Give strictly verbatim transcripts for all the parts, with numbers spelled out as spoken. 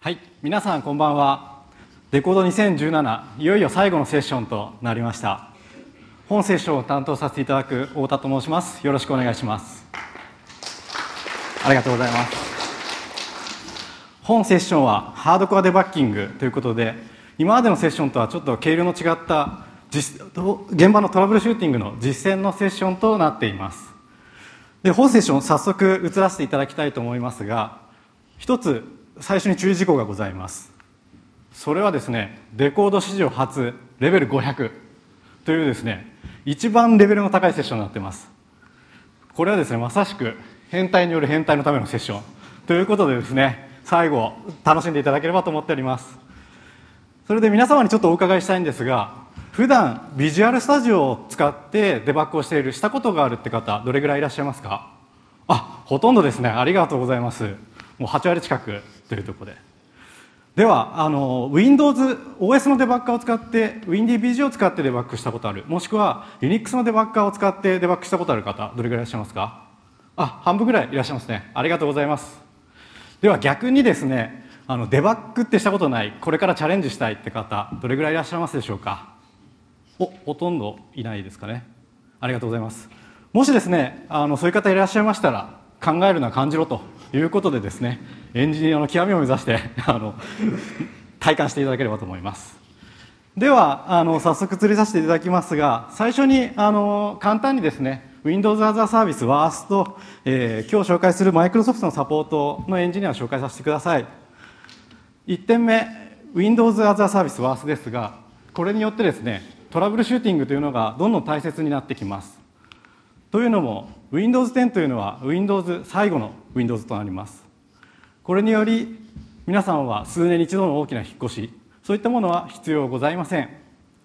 はい、皆さんこんばんは。レコードにせんじゅうなな、いよいよ最後のセッションとなりました。本セッションを担当させていただく太田と申します。よろしくお願いします。ありがとうございます。本セッションはハードコアデバッキングということで、今までのセッションとはちょっと経路の違った実現場のトラブルシューティングの実践のセッションとなっています。で、本セッション早速移らせていただきたいと思いますが、一つ最初に注意事項がございます。それはですね、レコード史上初レベルごひゃくというですね、一番レベルの高いセッションになっています。これはですね、まさしく変態による変態のためのセッションということでですね、最後楽しんでいただければと思っております。それで皆様にちょっとお伺いしたいんですが、普段ビジュアルスタジオを使ってデバッグをしている、したことがあるって方どれぐらいいらっしゃいますか？あ、ほとんどですね。ありがとうございます。もうはちわり近くというところで。では、あの Windows、オーエス のデバッカーを使って WinDBG を使ってデバッグしたことある、もしくは Linux のデバッカーを使ってデバッグしたことある方どれぐらいいらっしゃいますか？あ、半分ぐらいいらっしゃいますね。ありがとうございます。では逆にですね、あのデバッグってしたことない、これからチャレンジしたいって方どれぐらいいらっしゃいますでしょうか？お、ほとんどいないですかね。ありがとうございます。もしですね、あのそういう方いらっしゃいましたら、考えるのは感じろということでですね、エンジニアの極みを目指してあの体感していただければと思います。ではあの早速移りさせていただきますが、最初にあの簡単にですね、Windows as a Service ワース と、えー、今日紹介するマイクロソフトのサポートのエンジニアを紹介させてください。いってんめ、Windows as a Service ワース ですが、これによってですね、トラブルシューティングというのがどんどん大切になってきます。というのも Windows テンというのは Windows 最後の Windows となります。これにより皆さんは数年に一度の大きな引っ越し、そういったものは必要ございません。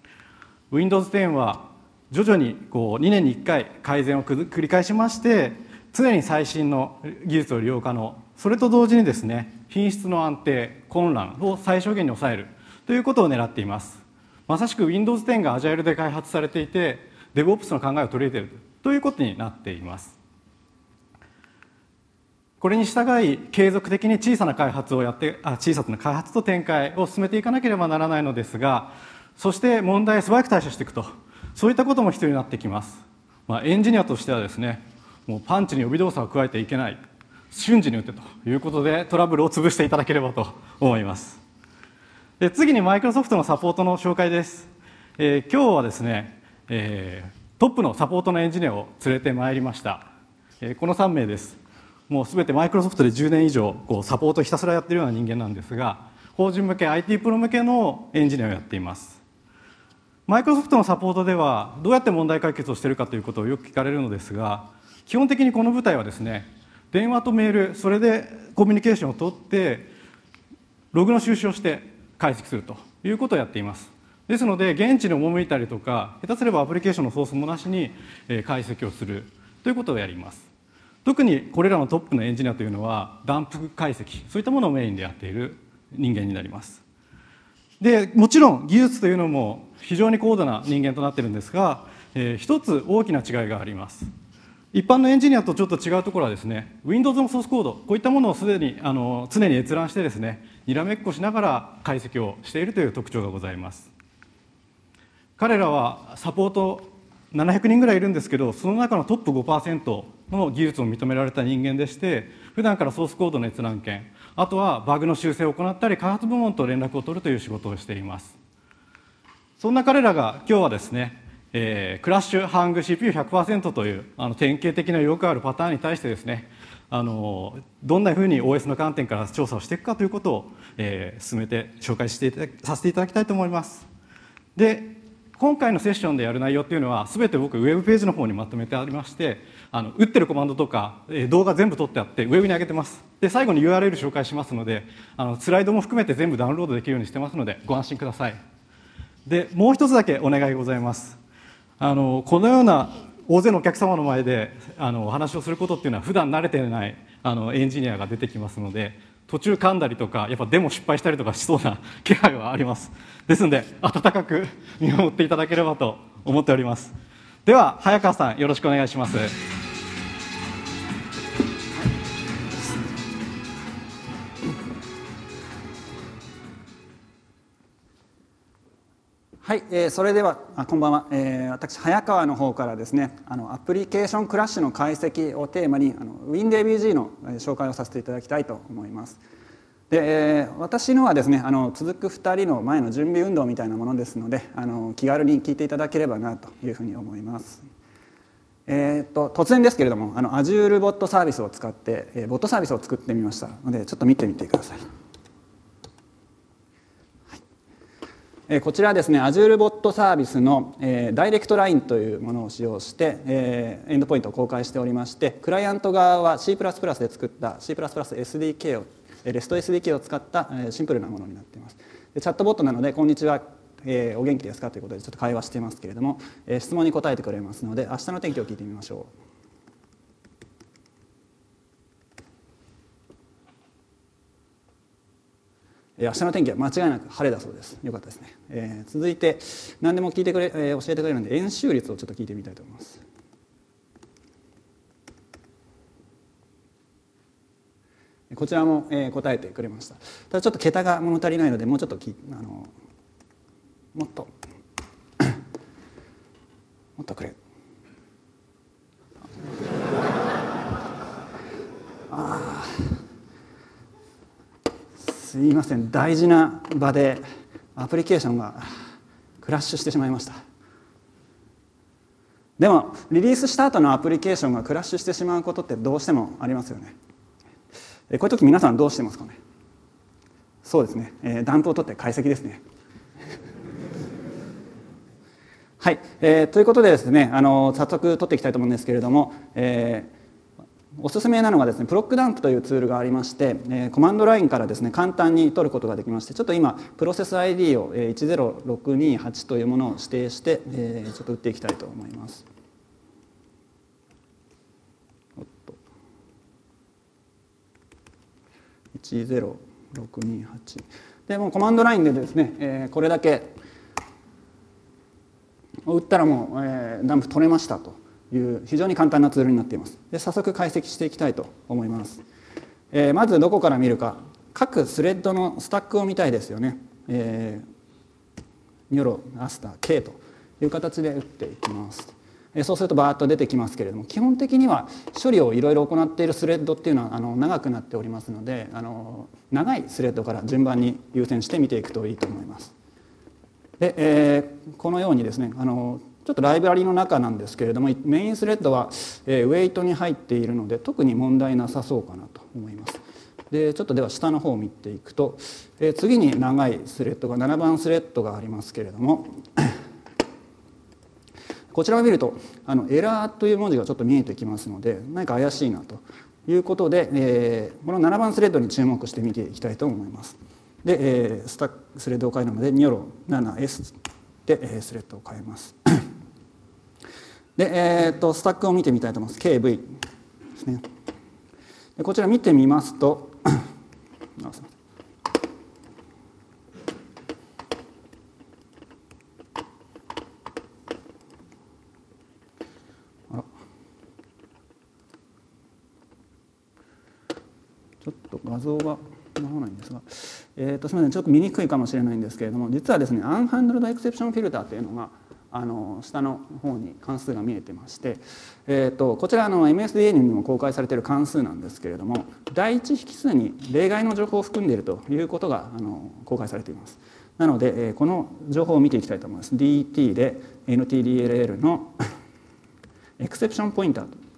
Windows テンは徐々にこうにねんにいっかい改善を繰り返しまして、常に最新の技術を利用可能、それと同時にですね、品質の安定、混乱を最小限に抑えるということを狙っています。まさしく Windows テンが Agile で開発されていて、 DevOps の考えを取り入れているということになっています。これに従い継続的に小さな開発をやってあ小さな開発と展開を進めていかなければならないのですが、そして問題を素早く対処していくと、そういったことも必要になってきます。まあ、エンジニアとしてはですね、もうパンチに予備動作を加えていけない、瞬時に打てということでトラブルを潰していただければと思います。で、次にマイクロソフトのサポートの紹介です。えー、今日はですね、えートップのサポートのエンジニアを連れてまいりました。えー、このさんめいです。もうすべてマイクロソフトでじゅうねん以上こうサポートをひたすらやっているような人間なんですが、法人向け アイティー プロ向けのエンジニアをやっています。マイクロソフトのサポートではどうやって問題解決をしているかということをよく聞かれるのですが、基本的にこの部隊はですね、電話とメール、それでコミュニケーションを取ってログの収集をして解析するということをやっています。ですので現地に赴いたりとか、下手すればアプリケーションのソースもなしに解析をするということをやります。特にこれらのトップのエンジニアというのはダンプ解析、そういったものをメインでやっている人間になります。で、もちろん技術というのも非常に高度な人間となっているんですが、えー、一つ大きな違いがあります。一般のエンジニアとちょっと違うところはですね、 Windows のソースコード、こういったものをすでにあの常に閲覧してですね、にらめっこしながら解析をしているという特徴がございます。彼らはサポートななひゃくにんぐらいいるんですけど、その中のトップ ごパーセント の技術を認められた人間でして、普段からソースコードの閲覧権、あとはバグの修正を行ったり開発部門と連絡を取るという仕事をしています。そんな彼らが今日はですね、えー、クラッシュハング シーピーユーひゃくパーセント というあの典型的なよくあるパターンに対してですね、あのどんなふうに オーエス の観点から調査をしていくかということを、えー、進めて紹介していたださせていただきたいと思います。で、今回のセッションでやる内容っていうのは全て僕ウェブページの方にまとめてありまして、あの打ってるコマンドとか動画全部撮ってあってウェブに上げてます。で、最後に ユーアールエル 紹介しますので、あのスライドも含めて全部ダウンロードできるようにしてますのでご安心ください。で、もう一つだけお願いございます。あのこのような大勢のお客様の前であのお話をすることっていうのは普段慣れていないあのエンジニアが出てきますので、途中噛んだりとかやっぱデモ失敗したりとかしそうな気配はあります。ですので温かく見守っていただければと思っております。では早川さん、よろしくお願いします。 はい、えー、それではあこんばんは、えー、私早川の方からですね、あのアプリケーションクラッシュの解析をテーマにあの WinDBG の紹介をさせていただきたいと思います。で、えー、私のはですね、あの続くふたりの前の準備運動みたいなものですので、あの気軽に聞いていただければなというふうに思います。えー、と突然ですけれども、あの Azure ボットサービスを使って、えー、ボットサービスを作ってみましたので、ちょっと見てみてください。こちらはですね、Azure ボットサービスの、えー、ダイレクトラインというものを使用して、えー、エンドポイントを公開しておりまして、クライアント側は シープラスプラス で作った シープラスプラスエスディーケー を レストエスディーケー を使ったシンプルなものになっています。でチャットボットなので、こんにちは、えー、お元気ですかということでちょっと会話していますけれども、えー、質問に答えてくれますので、明日の天気を聞いてみましょう。明日の天気は間違いなく晴れだそうです。よかったですね。えー、続いて何でも聞いてくれ、えー、教えてくれるので円周率をちょっと聞いてみたいと思います。こちらも、えー、答えてくれました。ただちょっと桁が物足りないので、もうちょっときあのもっともっとくれ。ああ。すいません、大事な場でアプリケーションがクラッシュしてしまいました。でもリリースした後のアプリケーションがクラッシュしてしまうことってどうしてもありますよね。こういう時皆さんどうしてますかね。そうですね、えー、ダンプを取って解析ですね。はい、えー、ということでですね、あの早速取っていきたいと思うんですけれども、えーおすすめなのがですね、プロックダンプというツールがありまして、えー、コマンドラインからですね、簡単に取ることができまして、ちょっと今プロセス アイディー をいちゼロろくにはちというものを指定して、えー、ちょっと打っていきたいと思います。おっといちゼロろくにはちで、もうコマンドラインでですね、えー、これだけ打ったらもう、えー、ダンプ取れましたという非常に簡単なツールになっています。で、早速解析していきたいと思います。えー、まずどこから見るか、各スレッドのスタックを見たいですよね。えー、ニョロ、アスター、K という形で打っていきます。えー、そうするとバーッと出てきますけれども、基本的には処理をいろいろ行っているスレッドっていうのはあの長くなっておりますので、あの長いスレッドから順番に優先して見ていくといいと思います。で、えー、このようにですね、あのちょっとライブラリの中なんですけれども、メインスレッドは、えー、ウェイトに入っているので特に問題なさそうかなと思います。でちょっとでは下の方を見ていくと、えー、次に長いスレッドがななばんスレッドがありますけれども、こちらを見るとあのエラーという文字がちょっと見えてきますので、何か怪しいなということで、えー、このななばんスレッドに注目して見ていきたいと思います。で、えー、スタックスレッドを変えるのでニョロ ななエス で、えー、スレッドを変えます。で、えー、とスタックを見てみたいと思います。 ケーブイ ですね。でこちら見てみますとあらちょっと画像が直らないんですが、えー、とすみません、ちょっと見にくいかもしれないんですけれども、実はですね、アンハンドルドエクセプションフィルターというのがあの下の方に関数が見えてまして、えー、とこちらの エムエスディーエヌ にも公開されている関数なんですけれども、第一引数に例外の情報を含んでいるということがあの公開されています。なので、えー、この情報を見ていきたいと思います。 ディーティー で エヌティーディーエルエル のエクセプションポインターと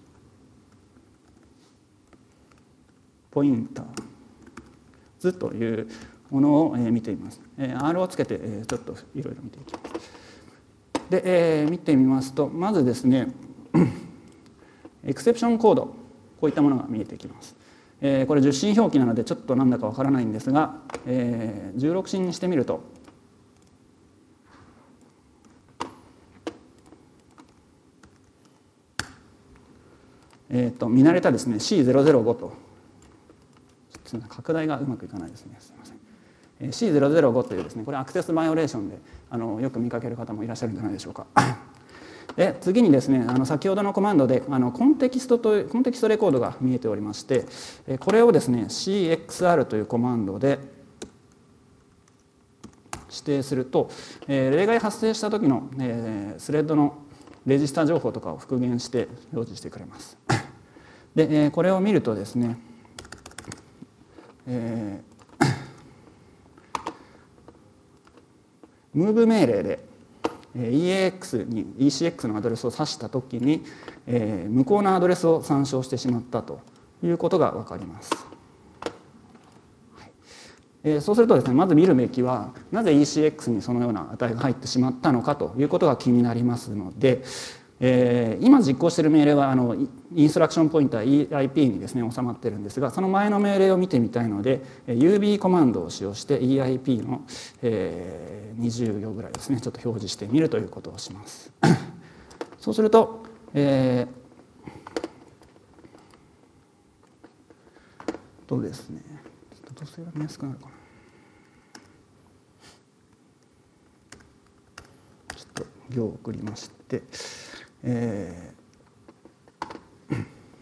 ポインター図というものを見ています。えー、R をつけてちょっといろいろ見ていきます。で、えー、見てみますと、まずですねエクセプションコード、こういったものが見えてきます。えー、これ十進表記なのでちょっとなんだかわからないんですが、えー、じゅうろく進にしてみるとえー、と見慣れたですね シーゼロゼロご と拡大がうまくいかないですね、すみません。シーゼロゼロご というですね、これアクセスバイオレーションであのよく見かける方もいらっしゃるんじゃないでしょうか。で次にですね、あの先ほどのコマンドであのコンテキストというコンテキストレコードが見えておりまして、これをですね シーエックスアール というコマンドで指定すると、えー、例外発生した時の、えー、スレッドのレジスタ情報とかを復元して表示してくれます。で、えー、これを見るとですね、えー、ムーブ命令で イーエーエックス に イーシーエックス のアドレスを指したときに、えー、無効なアドレスを参照してしまったということが分かります。えー、そうするとですね、まず見るべきはなぜ イーシーエックス にそのような値が入ってしまったのかということが気になりますので、えー、今実行している命令はあのインストラクションポインター イーアイピー にですね収まっているんですが、その前の命令を見てみたいので ユービー コマンドを使用して イーアイピー の、えー、にじゅう行ぐらいですねちょっと表示してみるということをします。そうすると、えー、とですね統制が見やすくなるかな。ちょっと行を送りまして、えー、ち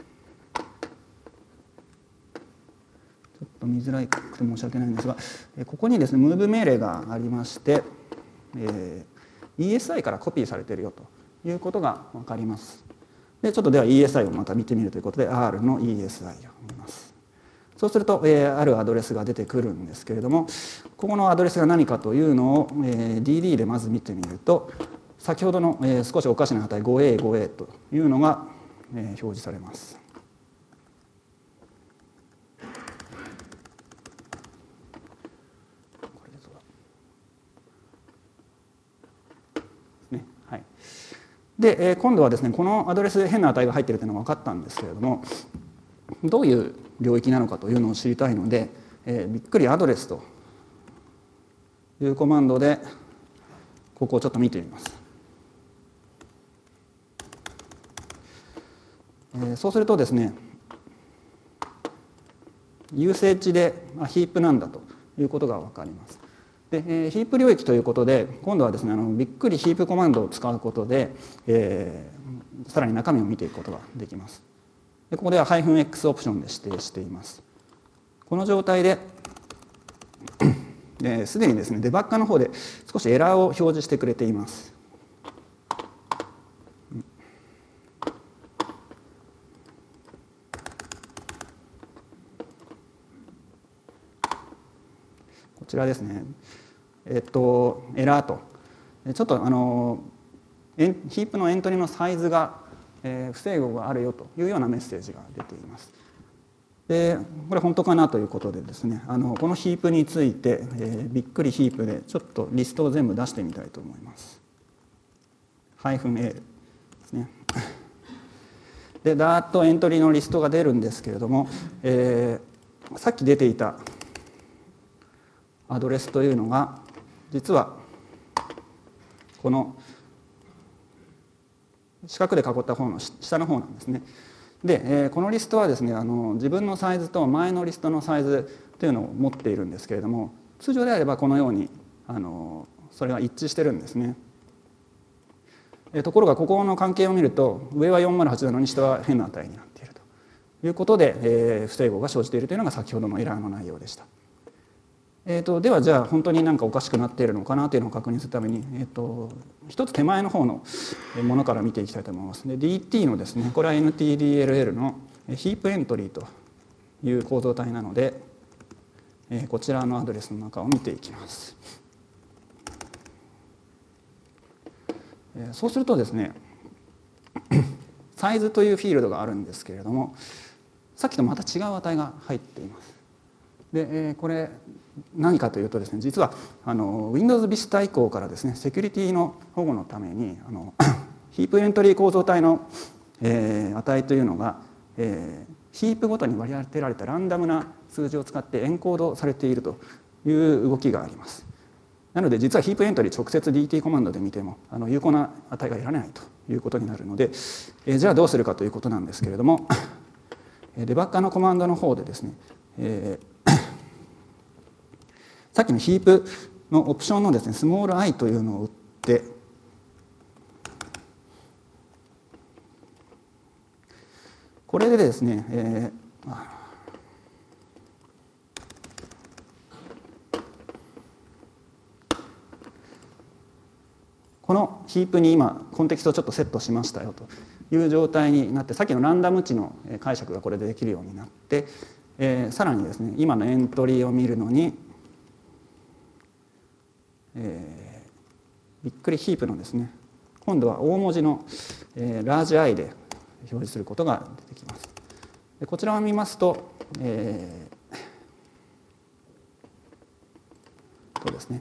ょっと見づらくて申し訳ないんですが、ここにですねムーブ命令がありまして、えー、イーエスアイ からコピーされているよということが分かります。でちょっとでは イーエスアイ をまた見てみるということで R の イーエスアイ を見ます。そうすると、えー、あるアドレスが出てくるんですけれども、ここのアドレスが何かというのを、えー、ディーディー でまず見てみると、先ほどの、えー、少しおかしな値 ごエーごエー というのが、えー、表示されます。これですね、はい。で、えー、今度はですねこのアドレスで変な値が入っているというのが分かったんですけれども、どういう領域なのかというのを知りたいので、えー、びっくりアドレスというコマンドでここをちょっと見てみます。えー、そうするとですね、ユーセージでヒープなんだということが分かります。で、えー、ヒープ領域ということで今度はですねあのびっくりヒープコマンドを使うことで、えー、さらに中身を見ていくことができます。でここでは -X オプションで指定しています。この状態ですでにですねデバッカーの方で少しエラーを表示してくれています。こちらですね、えっとエラーとちょっとあのヒープのエントリのサイズがえー、不整合があるよというようなメッセージが出ています。でこれ本当かなということでですねあのこのヒープについて、えー、びっくりヒープでちょっとリストを全部出してみたいと思います。ハイフン A ですね。でダーッとエントリーのリストが出るんですけれども、えー、さっき出ていたアドレスというのが実はこの四角で囲った方の下の方なんですね。で、えー、このリストはですねあの自分のサイズと前のリストのサイズというのを持っているんですけれども、通常であればこのようにあのそれが一致してるんですね。えー、ところがここの関係を見ると上はよんまるはちなのに下は変な値になっているということで、えー、不整合が生じているというのが先ほどのエラーの内容でした。えー、とではじゃあ本当に何かおかしくなっているのかなというのを確認するために、えー、と一つ手前の方のものから見ていきたいと思います。で ディーティー のですねこれは エヌティーディーエルエル のヒープエントリーという構造体なので、えー、こちらのアドレスの中を見ていきます。えー、そうするとですねサイズというフィールドがあるんですけれども、さっきとまた違う値が入っています。で、えー、これ何かというとですね実はあの Windows Vista 以降からですねセキュリティの保護のためにあのヒープエントリー構造体の、えー、値というのが、えー、ヒープごとに割り当てられたランダムな数字を使ってエンコードされているという動きがあります。なので実はヒープエントリー直接 ディーティー コマンドで見てもあの有効な値が得られないということになるので、えー、じゃあどうするかということなんですけれどもデバッカーのコマンドの方でですね、えーさっきのヒープのオプションのですねスモール i というのを打って、これでですね、えー、 このヒープに今コンテキストをちょっとセットしましたよという状態になって、さっきのランダム値の解釈がこれでできるようになって、えー、さらにですね今のエントリーを見るのに、えー、びっくりヒープのですね今度は大文字の、えー、ラージ I で表示することが出てきます。でこちらを見ますと、えー、そうですね、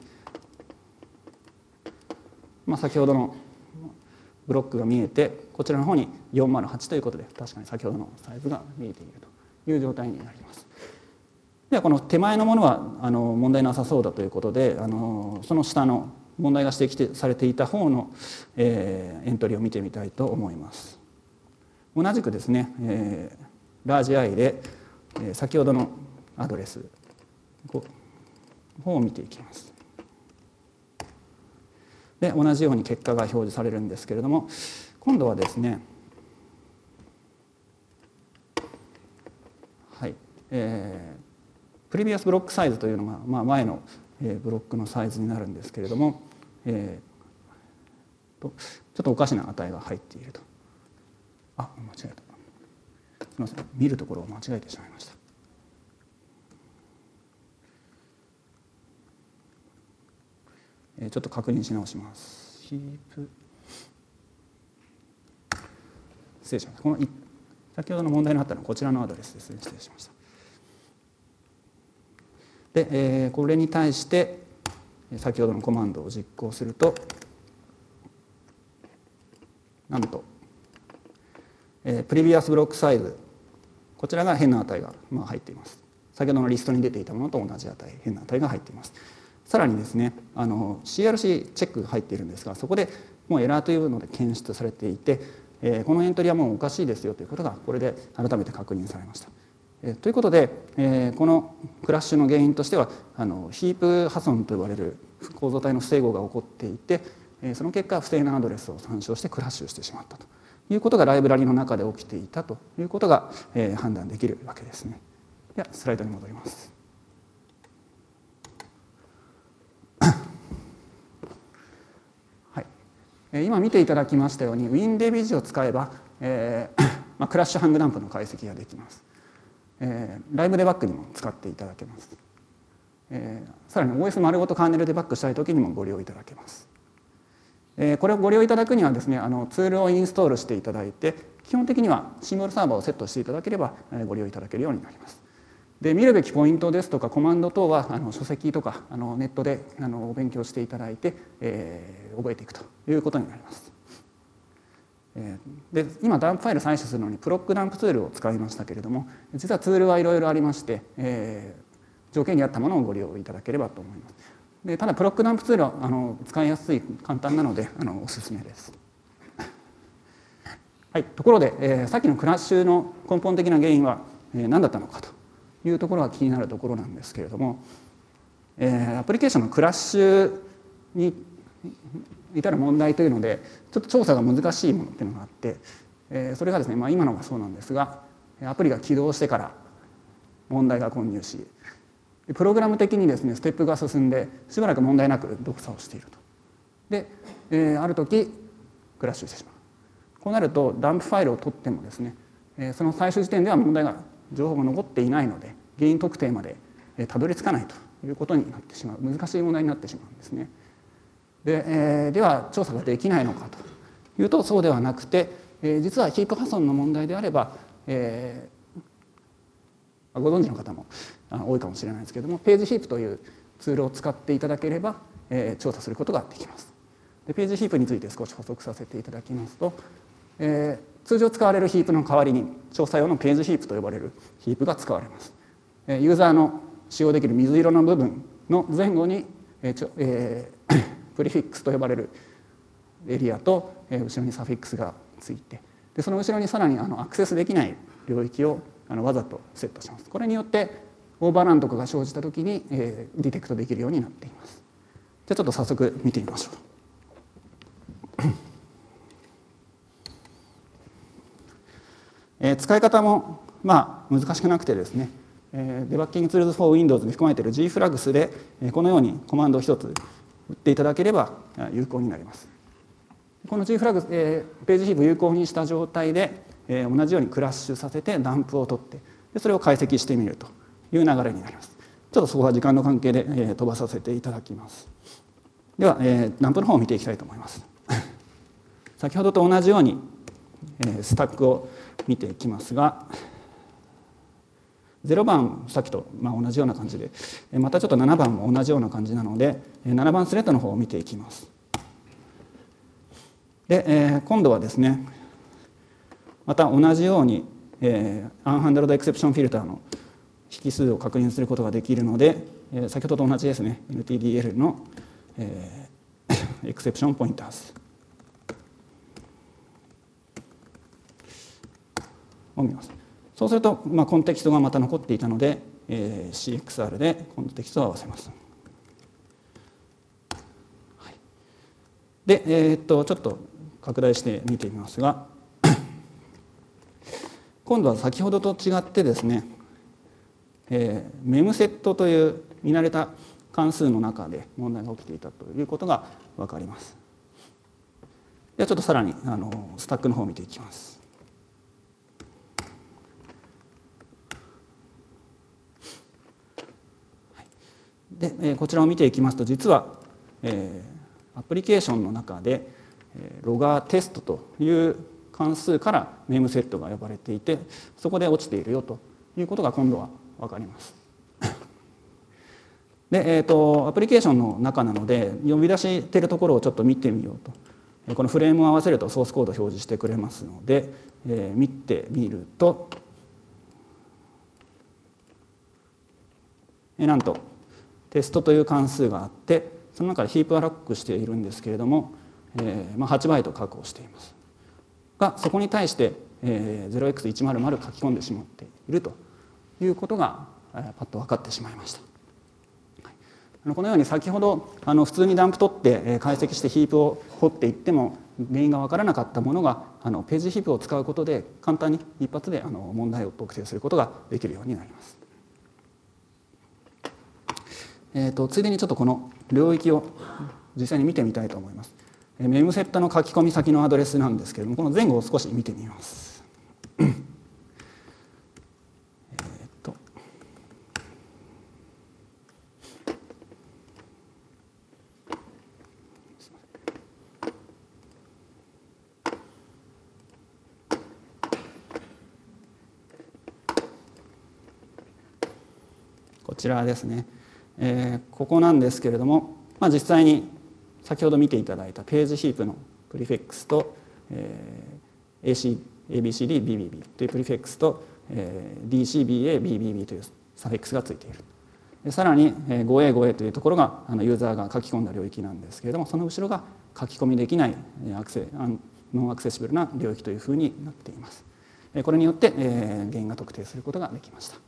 まあ、先ほどのブロックが見えて、こちらの方によんまるはちということで確かに先ほどのサイズが見えているという状態になります。ではこの手前のものはあの問題なさそうだということで、あのその下の問題が指摘されていた方の、えー、エントリーを見てみたいと思います。同じくですね、えー、ラージ I で、えー、先ほどのアドレスの方を見ていきます。で同じように結果が表示されるんですけれども、今度はですね、はい、えー、プリビアスブロックサイズというのが、まあ、前のブロックのサイズになるんですけれども、えー、とちょっとおかしな値が入っていると。あ、間違えた。すみません、見るところを間違えてしまいました。ちょっと確認し直します。ヒープ失礼しました。この先ほどの問題のあったのはこちらのアドレスですね。失礼しました。で、えー、これに対して先ほどのコマンドを実行すると、なんと、えー、プリビアスブロックサイズ、こちらが変な値が、まあ、入っています。先ほどのリストに出ていたものと同じ値、変な値が入っています。さらにですね、あの シーアールシー チェックが入っているんですが、そこでもうエラーというので検出されていて、えー、このエントリーはもうおかしいですよということがこれで改めて確認されました。えー、ということで、えー、このクラッシュの原因としてはあのヒープ破損と呼ばれる構造体の不整合が起こっていて、えー、その結果不正なアドレスを参照してクラッシュしてしまったということがライブラリの中で起きていたということが、えー、判断できるわけですね。ではスライドに戻ります。今見ていただきましたように WinDBG を使えば、えーまあ、クラッシュハングダンプの解析ができます。えー、ライブデバッグにも使っていただけます。えー、さらに オーエス 丸ごとカーネルデバッグしたいときにもご利用いただけます。えー、これをご利用いただくにはですね、あのツールをインストールしていただいて、基本的にはシンボルサーバーをセットしていただければご利用いただけるようになります。で見るべきポイントですとかコマンド等はあの書籍とかあのネットであのお勉強していただいて、えー、覚えていくということになります。えー、で今ダンプファイル採取するのにプロックダンプツールを使いましたけれども、実はツールはいろいろありまして、えー、条件に合ったものをご利用いただければと思います。でただプロックダンプツールはあの使いやすい簡単なのであのおすすめです。はい、ところで、えー、さっきのクラッシュの根本的な原因は、えー、何だったのかというところが気になるところなんですけれども、えー、アプリケーションのクラッシュに至る問題というのでちょっと調査が難しいものっていうのがあって、えー、それがですね、まあ、今のがそうなんですが、アプリが起動してから問題が混入し、プログラム的にですねステップが進んでしばらく問題なく動作をしていると。で、えー、ある時クラッシュしてしまう。こうなるとダンプファイルを取ってもですね、えー、その最終時点では問題が情報が残っていないので原因特定までたどり着かないということになってしまう、難しい問題になってしまうんですね。で、えー、では調査ができないのかというとそうではなくて、えー、実はヒープ破損の問題であれば、えー、ご存知の方も多いかもしれないですけれども、ページヒープというツールを使っていただければ、えー、調査することができます。でページヒープについて少し補足させていただきますと、えー、通常使われるヒープの代わりに調査用のページヒープと呼ばれるヒープが使われます。ユーザーの使用できる水色の部分の前後に、えーえー、プリフィックスと呼ばれるエリアと、えー、後ろにサフィックスがついて、でその後ろにさらにあのアクセスできない領域をあのわざとセットします。これによってオーバーランとかが生じたときに、えー、ディテクトできるようになっています。じゃあちょっと早速見てみましょう。えー、使い方もまあ難しくなくてですね、えー、デバッキングツールズ for Windows に含まれている G フラグスで、えー、このようにコマンドを一つ打っていただければ有効になります。 この G フラグ、えー、ページヒープを有効にした状態で、えー、同じようにクラッシュさせてダンプを取ってでそれを解析してみるという流れになります。ちょっとそこは時間の関係で、えー、飛ばさせていただきます。では、えー、ダンプの方を見ていきたいと思います。先ほどと同じように、えー、スタックを見ていきますが、ゼロばんさっきとまあ同じような感じで、またちょっとななばんも同じような感じなので、ななばんスレッドの方を見ていきます。で、えー、今度はですね、また同じように、えー、アンハンドルドエクセプションフィルターの引数を確認することができるので、えー、先ほどと同じですね、エヌティーディーエル の、えー、エクセプションポインターズを見ます。そうすると、まあ、コンテキストがまた残っていたので、えー、シーエックスアール でコンテキストを合わせます。はい、で、えー、っとちょっと拡大して見てみますが今度は先ほどと違ってですね、えー、メムセットという見慣れた関数の中で問題が起きていたということが分かります。ではちょっとさらにあのスタックの方を見ていきます。で、えー、こちらを見ていきますと実は、えー、アプリケーションの中で、えー、ロガーテストという関数からメムセットが呼ばれていてそこで落ちているよということが今度は分かります。で、えーと、アプリケーションの中なので呼び出しているところをちょっと見てみようとこのフレームを合わせるとソースコードを表示してくれますので、えー、見てみると、えー、なんとテストという関数があってその中でヒープはロックしているんですけれども、えーまあ、はちバイト確保していますがそこに対して、えー、ゼロエックスいちまるまる 書き込んでしまっているということが、えー、パッと分かってしまいました。はい、あのこのように先ほどあの普通にダンプ取って、えー、解析してヒープを掘っていっても原因が分からなかったものがあのページヒープを使うことで簡単に一発であの問題を特定することができるようになります。えー、とついでにちょっとこの領域を実際に見てみたいと思います。メムセットの書き込み先のアドレスなんですけれどもこの前後を少し見てみます。えっとこちらですね。えー、ここなんですけれども、まあ、実際に先ほど見ていただいたページヒープのプリフィックスと、えー、エーシー、エービーシーディー、ビービービー というプリフィックスと、えー、ディーシービーエー、ビービービー というサフィックスがついている。でさらに ごエー、ごエー というところがあのユーザーが書き込んだ領域なんですけれどもその後ろが書き込みできないアクセノンアクセシブルな領域というふうになっています。これによって、えー、原因が特定することができました。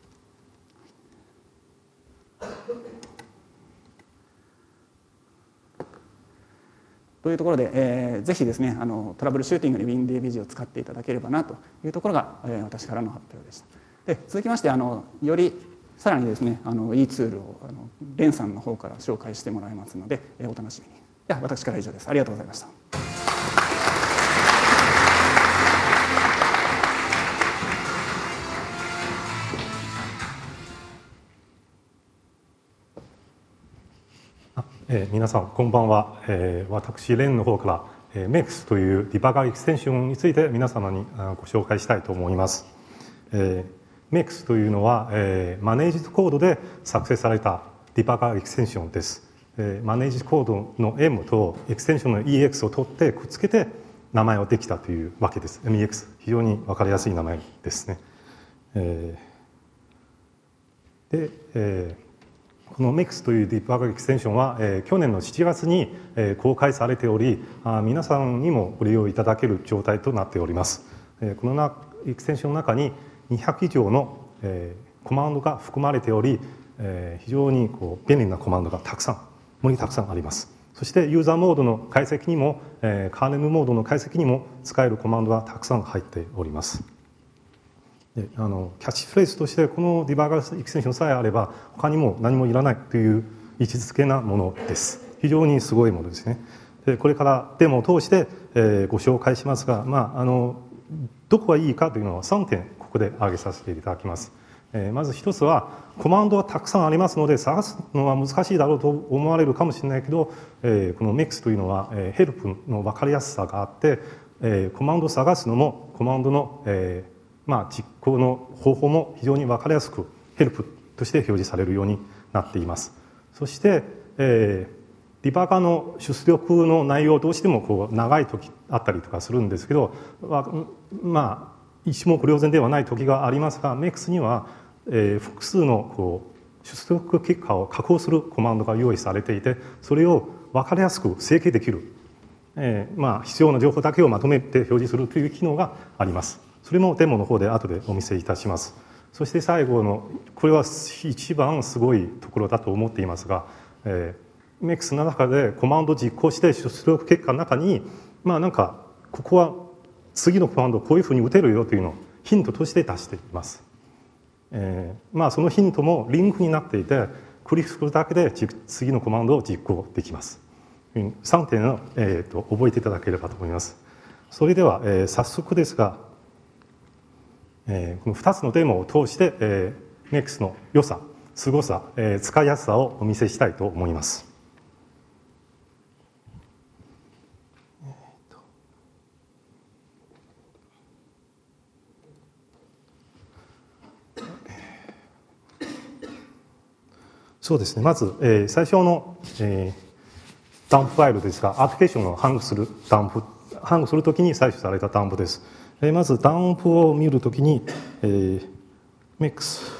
というところで、えー、ぜひですねあのトラブルシューティングに WinDBG を使っていただければなというところが、えー、私からの発表でした。で続きましてあのよりさらにですねあのいいツールをあのレンさんの方から紹介してもらいますので、えー、お楽しみに。では私からは以上です。ありがとうございました。 えー、皆さんこんばんは、えー、私レンの方から、えー、メックス というディバッガーエクステンションについて皆様にご紹介したいと思います。えー、メックス というのは、えー、マネージドコードで作成されたディバッガーエクステンションです。えー、マネージドコードの エム とエクステンションの イーエックス を取ってくっつけて名前をできたというわけです。エムイーエックス 非常に分かりやすい名前ですね。えー、で、えーこの メックス というディバッガーエクステンションは、えー、去年のしちがつに、えー、公開されておりあ皆さんにもご利用いただける状態となっております。えー、このなエクステンションの中ににひゃく以上の、えー、コマンドが含まれており、えー、非常にこう便利なコマンドがたくさん盛りたくさんあります。そしてユーザーモードの解析にも、えー、カーネルモードの解析にも使えるコマンドがたくさん入っております。であのキャッチフレーズとしてこのディバッガーエクステンションさえあれば他にも何もいらないという位置づけなものです。非常にすごいものですね。 でこれからデモを通して、えー、ご紹介しますが、まあ、あのどこがいいかというのはさんてんここで挙げさせていただきます。えー、まず一つはコマンドがたくさんありますので探すのは難しいだろうと思われるかもしれないけど、えー、この メックス というのは、えー、ヘルプの分かりやすさがあって、えー、コマンドを探すのもコマンドの、えーまあ、実行の方法も非常に分かりやすくヘルプとして表示されるようになっています。そして、えーディバッガーの出力の内容どうしてもこう長い時あったりとかするんですけど、まあ一目瞭然ではない時がありますが、メックス には、えー、複数のこう出力結果を加工するコマンドが用意されていて、それを分かりやすく整形できる、えー、まあ必要な情報だけをまとめて表示するという機能があります。それもデモの方で後でお見せいたします。そして最後のこれは一番すごいところだと思っていますが、えーメックス の中でコマンドを実行して出力結果の中に、まあなんかここは次のコマンドをこういうふうに打てるよというのをヒントとして出しています。えー、まあそのヒントもリンクになっていて、クリックするだけで次のコマンドを実行できます。さんてんを、えー、と覚えていただければと思います。それでは、えー、早速ですが、えー、このふたつのデモを通して、えー、メックス の良さ、すごさ、えー、使いやすさをお見せしたいと思います。そうですね、まず、えー、最初の、えー、ダンプファイルですが、アプリケーションをハングするダンプ、ハングするときに採取されたダンプです。えー、まずダンプを見るときに、えー、メックス、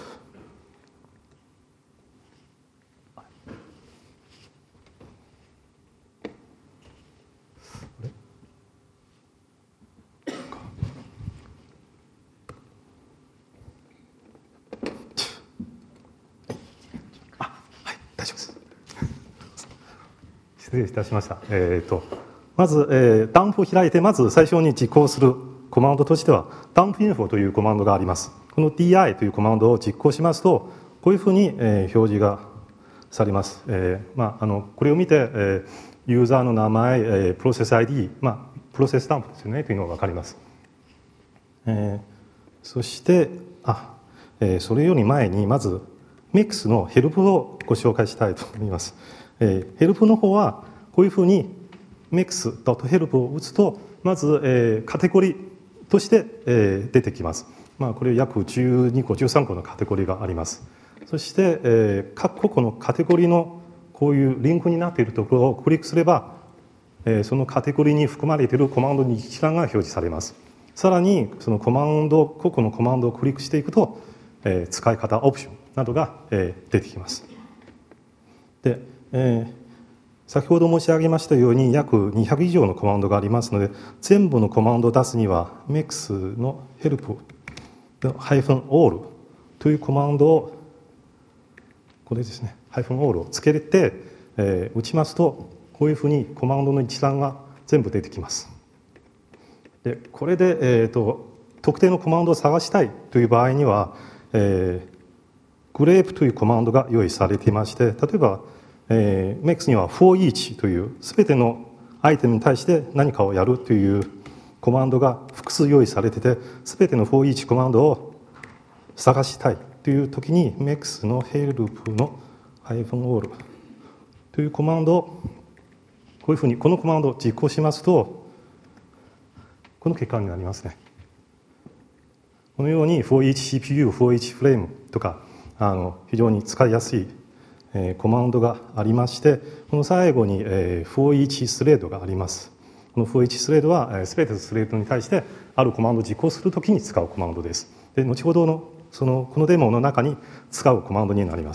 失礼いたしました。えー、とまず、えー、ダンプを開いて、まず最初に実行するコマンドとしては、ダンプインフォというコマンドがあります。この ディーアイ というコマンドを実行しますと、こういうふうに、えー、表示がされます。えーまあ、あのこれを見て、えー、ユーザーの名前、えー、プロセス アイディー、まあ、プロセスダンプですよねというのが分かります。えー、そして、あ、えー、それより前に、まず、メックス のヘルプをご紹介したいと思います。えー、ヘルプの方はこういうふうに メックス ヘルプ を打つと、まず、えー、カテゴリーとして、えー、出てきます。まあ、これ約じゅうにこ、じゅうさんこのカテゴリーがあります。そして、えー、各個のカテゴリーのこういうリンクになっているところをクリックすれば、えー、そのカテゴリーに含まれているコマンドに一覧が表示されます。さらにそのコマンド、個々のコマンドをクリックしていくと、えー、使い方オプションなどが、えー、出てきます。で、えー、先ほど申し上げましたように約にひゃく以上のコマンドがありますので、全部のコマンドを出すには メックス のヘルプの -all というコマンドをこれですね -all をつけて、えー、打ちますと、こういうふうにコマンドの一覧が全部出てきます。でこれで、えーと、特定のコマンドを探したいという場合には、えー、グレープというコマンドが用意されていまして、例えば、えー、メックス には for each というすべてのアイテムに対して何かをやるというコマンドが複数用意されていて、すべての for each コマンドを探したいというときに メックス の help の -all というコマンドをこういうふうにこのコマンドを実行しますと、この結果になりますね。このように for each シーピーユー、for each frame とかあの非常に使いやすい、えー、コマンドがありまして、この最後に、えー、for each スレッドがあります。この for each スレッドは、えー、全てのスレッドに対してあるコマンドを実行するときに使うコマンドです。で、後ほどのそのこのデモの中に使うコマンドになります。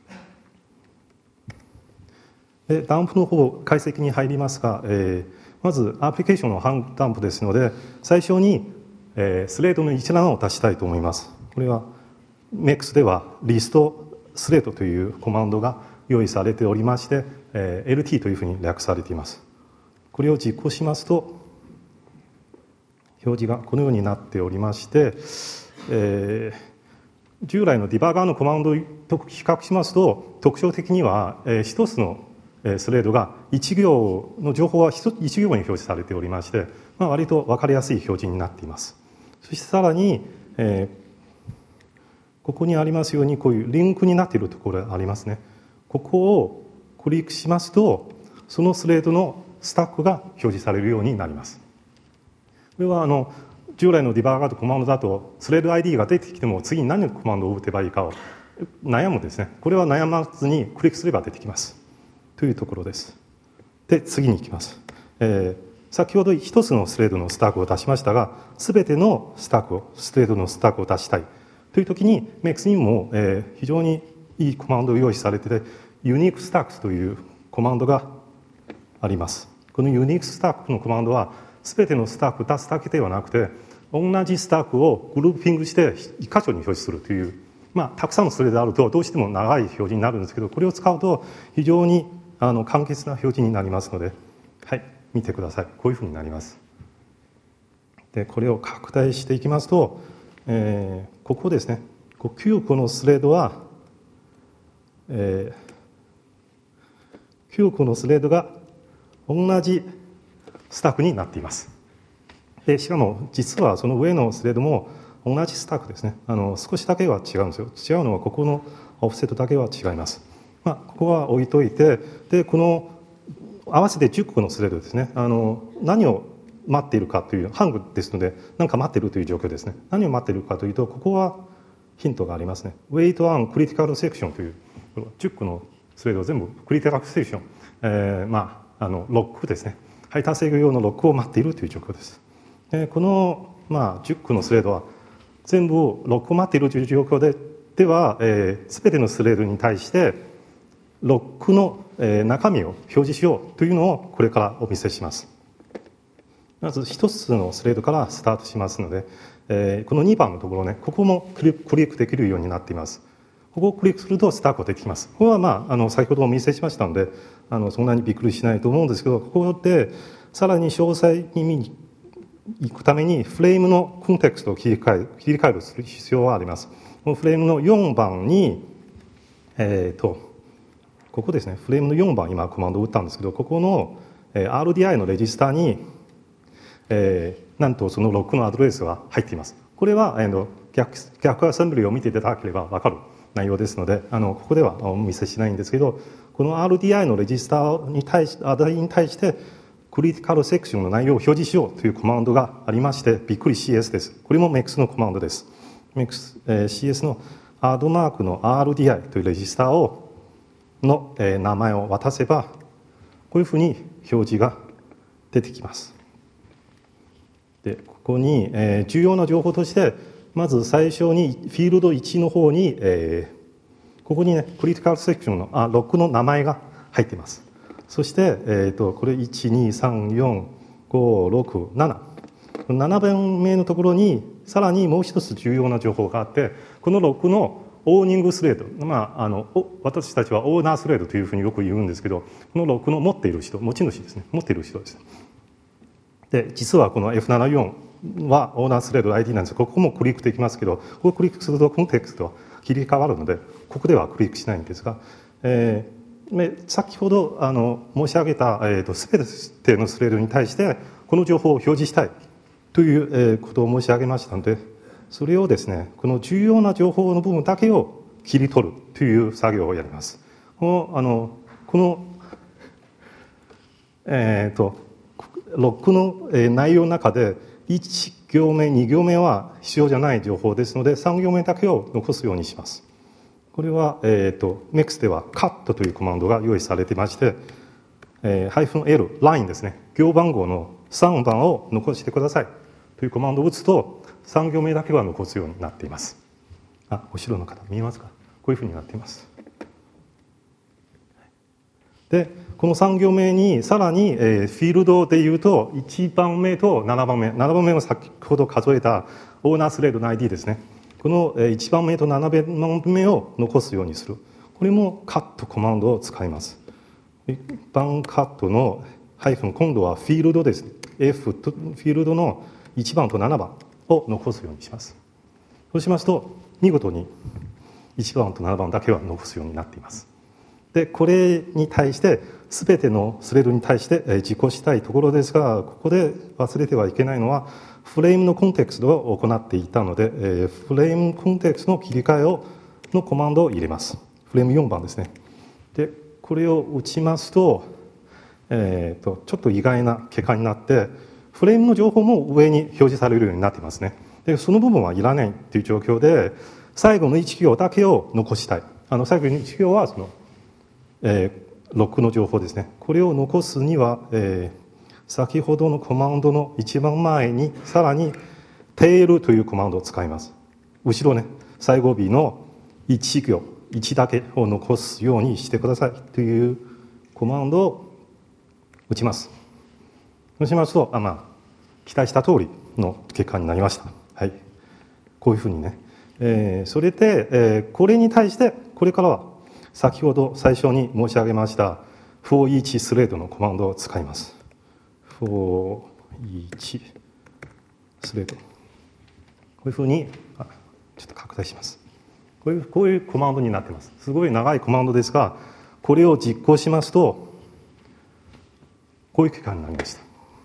で、ダンプの方解析に入りますが、えー、まずアプリケーションの半ダンプですので、最初に、えー、スレッドの一覧を出したいと思います。これは メックス ではリストスレッドというコマンドが用意されておりまして、えー、エルティー というふうに略されています。これを実行しますと、表示がこのようになっておりまして、えー、従来のディバッガーのコマンドと比較しますと、特徴的には、えー、一つのスレードがいち行の情報はいち行に表示されておりまして、まあ、割と分かりやすい表示になっています。そしてさらに、えー、ここにありますようにこういうリンクになっているところがありますね。ここをクリックしますとそのスレードのスタックが表示されるようになります。これはあの従来のディバーガーとコマンドだとスレッド アイディー が出てきても次に何のコマンドを打てばいいかを悩むですね。これは悩まずにクリックすれば出てきますというところです。で次に行きます、えー、先ほど一つのスレッドのスタックを出しましたが全てのスタックをスレッドのスタックを出したいという時に メックス にも、えー、非常にいいコマンドを用意されていてユニークスタックというコマンドがあります。このユニークスタックのコマンドは全てのスタックを出すだけではなくて同じスタックをグルーピングして一箇所に表示するという、まあ、たくさんのスレッドであるとどうしても長い表示になるんですけどこれを使うと非常にあの簡潔な表示になりますので、はい、見てください。こういうふうになります。でこれを拡大していきますと、えー、ここですねきゅうこのスレッドは、えー、きゅうこのスレッドが同じスタックになっています。でしかも実はその上のスレッドも同じスタックですね。あの少しだけは違うんですよ。違うのはここのオフセットだけは違います。まあ、ここは置いといてでこの合わせてじゅっこのスレッドですね。あの何を待っているかというハングですので何か待っているという状況ですね。何を待っているかというとここはヒントがありますね。Wait on Critical Section というじゅっこのスレッドを全部クリティカルセクション、えー、まああのロックですね。配達制御用のロックを待っているという状況です。でこの、まあ、じゅっこのスレッドは全部ロックを待っているという状況ででは、えー、全てのスレッドに対してロックの、えー、中身を表示しようというのをこれからお見せします。まず一つのスレッドからスタートしますので、えー、このにばんのところねここもクリックできるようになっています。ここをクリックするとスタックが出てきます。これは、まあ、あの先ほどお見せしましたのであのそんなにびっくりしないと思うんですけどここでさらに詳細に見に行くためにフレームのコンテクストを切り替える切り替える必要はあります。このフレームのよんばんに、えー、とここですねフレームのよんばん今コマンドを打ったんですけどここの アールディーアイ のレジスタに、えー、なんとそのロックのアドレスが入っています。これは、えー、逆, 逆アセンブリを見ていただければ分かる内容ですのであのここではお見せしないんですけどこの アールディーアイ のレジスタに対しアダイに対してクリティカルセクションの内容を表示しようというコマンドがありましてびっくり シーエス です。これも メックス のコマンドです。メックス、えー、シーエス のアードマークの アールディーアイ というレジスタをの、えー、名前を渡せばこういうふうに表示が出てきます。でここに、えー、重要な情報としてまず最初にフィールドいちの方に、えー、ここにねクリティカルセクションのあロックの名前が入っています。そして、えー、とこれいちにさんよんごろくななななばんめのところにさらにもう一つ重要な情報があってこのロックのオーニングスレード、まあ、あの私たちはオーナースレードというふうによく言うんですけどこのロックの持っている人持ち主ですね持っている人です。で実はこの エフななじゅうよん はオーナースレード アイディー なんですがここもクリックできますけどここをクリックするとコンテクストは切り替わるのでここではクリックしないんですが、えー先ほどあの申し上げた、えー、と全てのスレッドに対してこの情報を表示したいという、えー、ことを申し上げましたのでそれをですねこの重要な情報の部分だけを切り取るという作業をやります。このあのこの、えー、とロックの、えー、内容の中でいち行目に行目は必要じゃない情報ですのでさん行目だけを残すようにします。これは、えー、と メックス では カット というコマンドが用意されていまして、えー、ハイフン エル ラインですね行番号のさんばんを残してくださいというコマンドを打つとさん行目だけは残すようになっています。あ後ろの方見えますかこういうふうになっています。でこのさん行目にさらに、えー、フィールドでいうといちばんめとななばんめななばんめは先ほど数えたオーナースレードの アイディー ですねこのいちばんめとななばんめを残すようにするこれもカットコマンドを使います。いちばんカットのハイフン今度はフィールドです F とフィールドのいちばんとななばんを残すようにします。そうしますと見事にいちばんとななばんだけは残すようになっています。でこれに対して全てのスレッドに対して実行したいところですが、ここで忘れてはいけないのは、フレームのコンテクストを行っていたので、フレームコンテクストの切り替えをのコマンドを入れます。フレームよんばんですね。で、これを打ちますと、えーと、ちょっと意外な結果になって、フレームの情報も上に表示されるようになっていますね。で、その部分はいらないという状況で、最後のいち行だけを残したい。あの、最後のいち行は、その、えーロックの情報ですね。これを残すには、えー、先ほどのコマンドの一番前にさらにテールというコマンドを使います。後ろね、最後尾のいち行、いちだけを残すようにしてくださいというコマンドを打ちます。そうしますと、あ、まあ、期待した通りの結果になりました。はい。こういうふうにね。えー、それで、えー、これに対して、これからは先ほど最初に申し上げました for each スレッドのコマンドを使います。for each スレッド。こういうふうに、あ、ちょっと拡大します。こういう、こういうコマンドになっています。すごい長いコマンドですが、これを実行しますと、こういう結果になりました。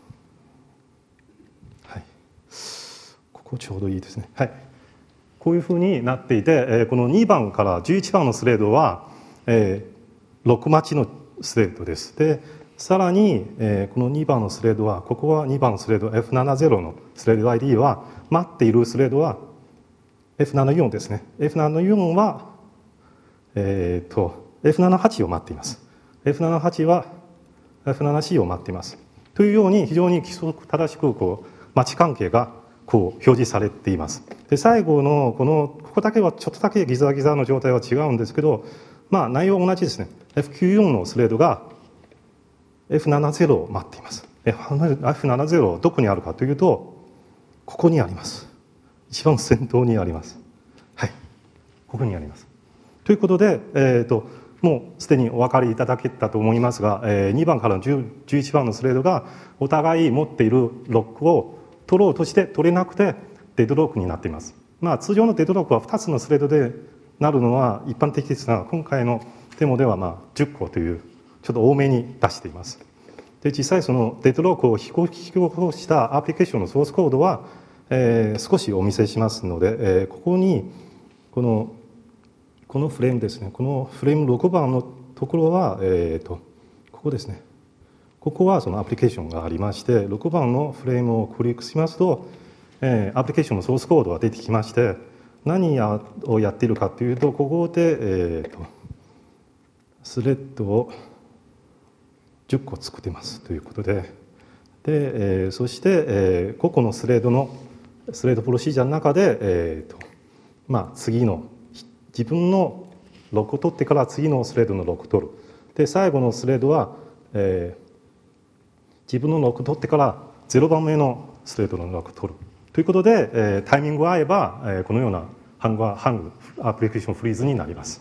はい。ここちょうどいいですね。はい。こういうふうになっていて、このにばんからじゅういちばんのスレッドは、えー、ろく待ちのスレッドです。で、さらに、えー、このにばんのスレッドは、ここはにばんのスレッド エフななじゅう のスレッド アイディー は、待っているスレッドは エフななじゅうよん ですね。エフななじゅうよん は、えー、と、エフななじゅうはち を待っています。エフななじゅうはち は エフななシー を待っています。というように、非常に規則正しく、こう、待ち関係が、こう、表示されています。で、最後の、この、ここだけはちょっとだけギザギザの状態は違うんですけど、まあ、内容は同じですね。エフきゅうじゅうよん のスレッドが エフななじゅう を待っています。エフななじゅう どこにあるかというと、ここにあります。一番先頭にあります。はい。ここにあります。ということで、えっと、もうすでにお分かりいただけたと思いますが、えー、にばんからじゅういちばんのスレッドがお互い持っているロックを取ろうとして取れなくてデッドロックになっています。まあ、通常のデッドロックはふたつのスレッドでなるのは一般的ですが、今回のデモではまあじゅっこというちょっと多めに出しています。で、実際そのデッドロックを引き起こしたアプリケーションのソースコードは、えー、少しお見せしますので、えー、ここにこのこのフレームですね、このフレームろくばんのところは、えーと、ここですね。ここはそのアプリケーションがありまして、ろくばんのフレームをクリックしますと、えー、アプリケーションのソースコードが出てきまして、何をやっているかというと、ここで、えーと、スレッドをじゅっこ作ってますということで、で、えー、そして、えー、個々のスレッドのスレッドプロシージャーの中で、えーと、まあ、次の自分のロックを取ってから次のスレッドのロックを取る。で、最後のスレッドは、えー、自分のロックを取ってからゼロばんめのスレッドのロックを取る。ということで、えー、タイミングが合えば、えー、このようなハングハングアプリケーションフリーズになります。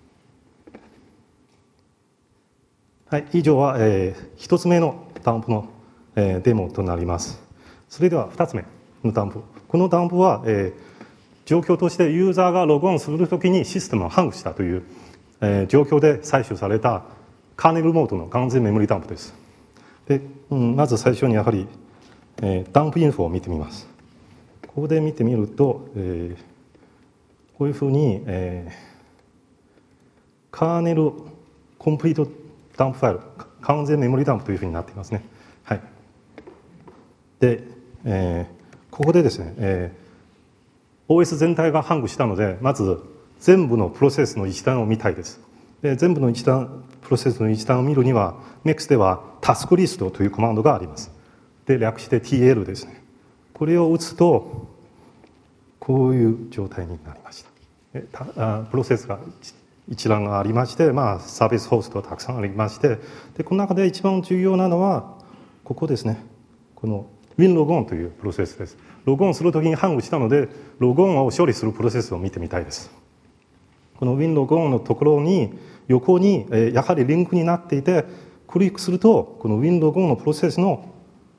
はい、以上は、えー、ひとつめのダンプの、えー、デモとなります。それではふたつめのダンプ。このダンプは、えー状況としてユーザーがログオンするときにシステムをハングしたという、えー、状況で採取されたカーネルモードの完全メモリダンプです。で、うん、まず最初にやはり、えー、ダンプインフォを見てみます。ここで見てみると、えー、こういうふうに、えー、カーネルコンプリートダンプファイル、完全メモリダンプというふうになっていますね。はい。で、えー、ここでですね、えーオーエス 全体がハングしたので、まず全部のプロセスの一覧を見たいです。で、全部の一覧、プロセスの一覧を見るには、メックス ではタスクリストというコマンドがあります。で、略して ティーエル ですね。これを打つと、こういう状態になりました。プロセスが一覧がありまして、まあ、サービスホストがたくさんありまして、で、この中で一番重要なのは、ここですね。このWinLogon というプロセスです。ログオンするときにハングしたので、ログオンを処理するプロセスを見てみたいです。この WinLogon のところに、横にやはりリンクになっていて、クリックすると、この WinLogon のプロセスの、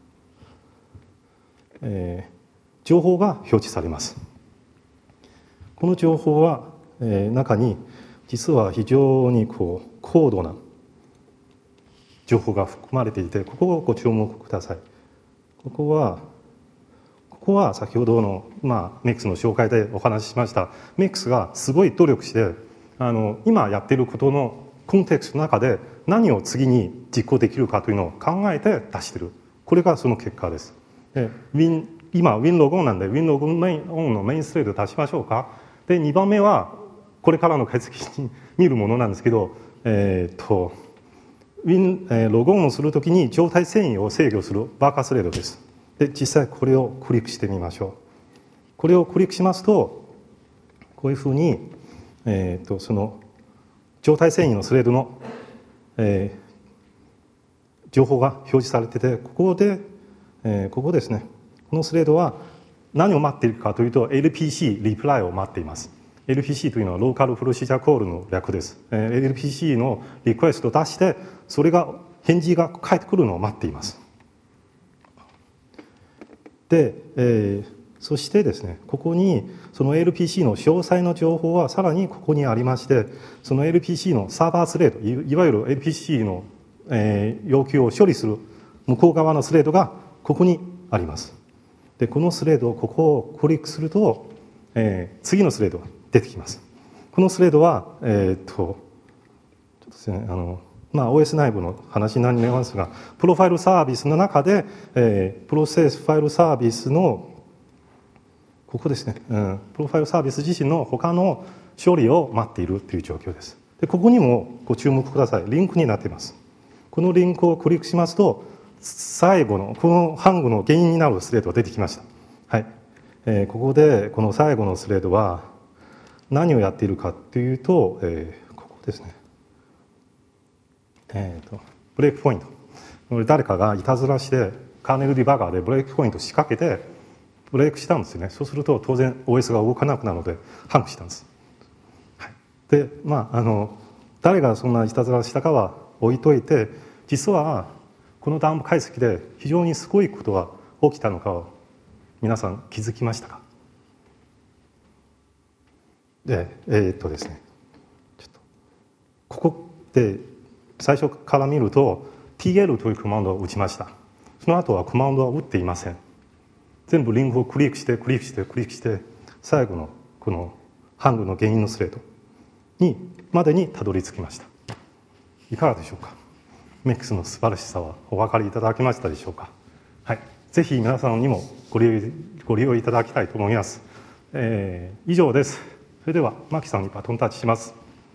えー、情報が表示されます。この情報は、えー、中に、実は非常にこう高度な情報が含まれていて、ここをご注目ください。ここはここは先ほどの、まあ、メックスの紹介でお話ししましたメックスがすごい努力してあの今やっていることのコンテクストの中で何を次に実行できるかというのを考えて出している。これがその結果です。で Win 今 WinLog なんで WinLog メインオンのメインスレード出しましょうか。でにばんめはこれからの解析に見るものなんですけど、えー、っと Win、えー、ログオンをするときに状態遷移を制御するワーカースレードです。で実際これをクリックしてみましょう。これをクリックしますとこういうふうに、えー、とその状態遷移のスレードの、えー、情報が表示されてて、ここで、えー、ここですね、このスレードは何を待っているかというと エルピーシー リプライを待っています。 エルピーシー というのはローカルプロシージャーコールの略です。 エルピーシー のリクエストを出してそれが返事が返ってくるのを待っています。で、えー、そしてですね、ここにその エルピーシー の詳細の情報はさらにここにありまして、その エルピーシー のサーバースレード、いわゆる エルピーシー の、えー、要求を処理する向こう側のスレードがここにあります。で、このスレードをここをクリックすると、えー、次のスレードが出てきます。このスレードは、えー、っと、ちょっとですね、あの、まあ、オーエス 内部の話になりますが、プロファイルサービスの中で、えー、プロセスファイルサービスのここですね、うん、プロファイルサービス自身の他の処理を待っているという状況です。で、ここにもご注目ください。リンクになっています。このリンクをクリックしますと、最後のこのハングの原因になるスレードが出てきました。はい、えー、ここでこの最後のスレードは何をやっているかというと、えー、ここですね。えーと、ブレイクポイント。誰かがいたずらしてカーネルディバガーでブレイクポイントを仕掛けてブレイクしたんですよね。そうすると当然 オーエス が動かなくなるのでハングしたんです。はい、で、まああの誰がそんないたずらしたかは置いといて、実はこのダンプ解析で非常にすごいことが起きたのかを皆さん気づきましたか？で、えー、っとですね、ちょっとここで最初から見ると ティーエル というコマンドを打ちました。その後はコマンドは打っていません。全部リンクをクリックしてクリックしてクリックして最後のこのハングの原因のスレードにまでにたどり着きました。いかがでしょうか？メックスの素晴らしさはお分かりいただけましたでしょうか？はい、ぜひ皆さんにもご利用、ご利用いただきたいと思います。えー、以上です。それでは牧さんにバトンタッチします。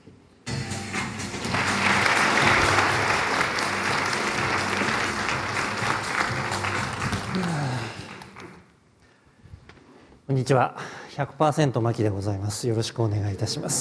こんにちは。ひゃくパーセント 牧でございます。よろしくお願いいたします。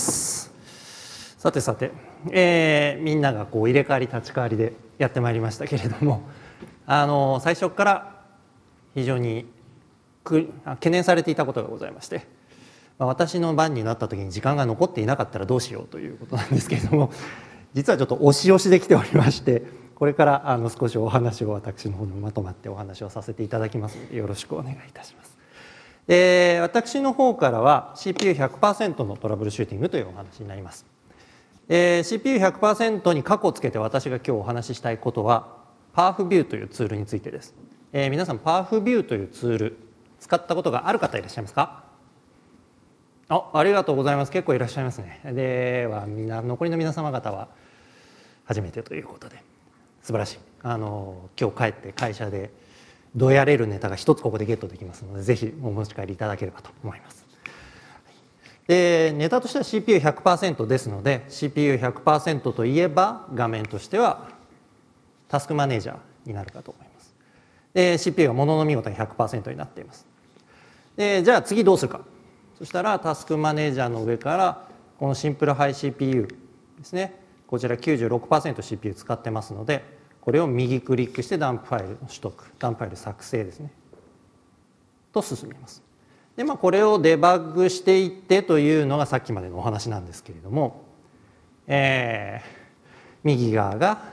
さてさて、えー、みんながこう入れ替わり立ち替わりでやってまいりましたけれども、あの最初から非常に懸念されていたことがございまして、まあ、私の番になった時に時間が残っていなかったらどうしようということなんですけれども、実はちょっと押し押しできておりまして、これからあの少しお話を私の方にまとまってお話をさせていただきますのでよろしくお願いいたします。えー、私の方からは シーピーユーひゃくパーセント のトラブルシューティングというお話になります。えー、シーピーユーひゃくパーセント に括弧をつけて私が今日お話ししたいことは パワフビュー というツールについてです。えー、皆さん パワフビュー というツール使ったことがある方いらっしゃいますか？あ、ありがとうございます。結構いらっしゃいますね。ではみんな残りの皆様方は初めてということで素晴らしい。あの今日帰って会社でどうやれるネタが一つここでゲットできますので、ぜひお持ち帰りいただければと思います。で、ネタとしては シーピーユーひゃくパーセント ですので、シーピーユーひゃくパーセント といえば画面としてはタスクマネージャーになるかと思います。で、シーピーユー がものの見事に ひゃくパーセント になっています。で、じゃあ次どうするか。そしたらタスクマネージャーの上からこのシンプルハイ シーピーユー ですね。こちら きゅうじゅうろくパーセントシーピーユー 使ってますので、これを右クリックしてダンプファイルの取得、ダンプファイル作成ですねと進みます。で、まあ、これをデバッグしていってというのがさっきまでのお話なんですけれども、えー、右側が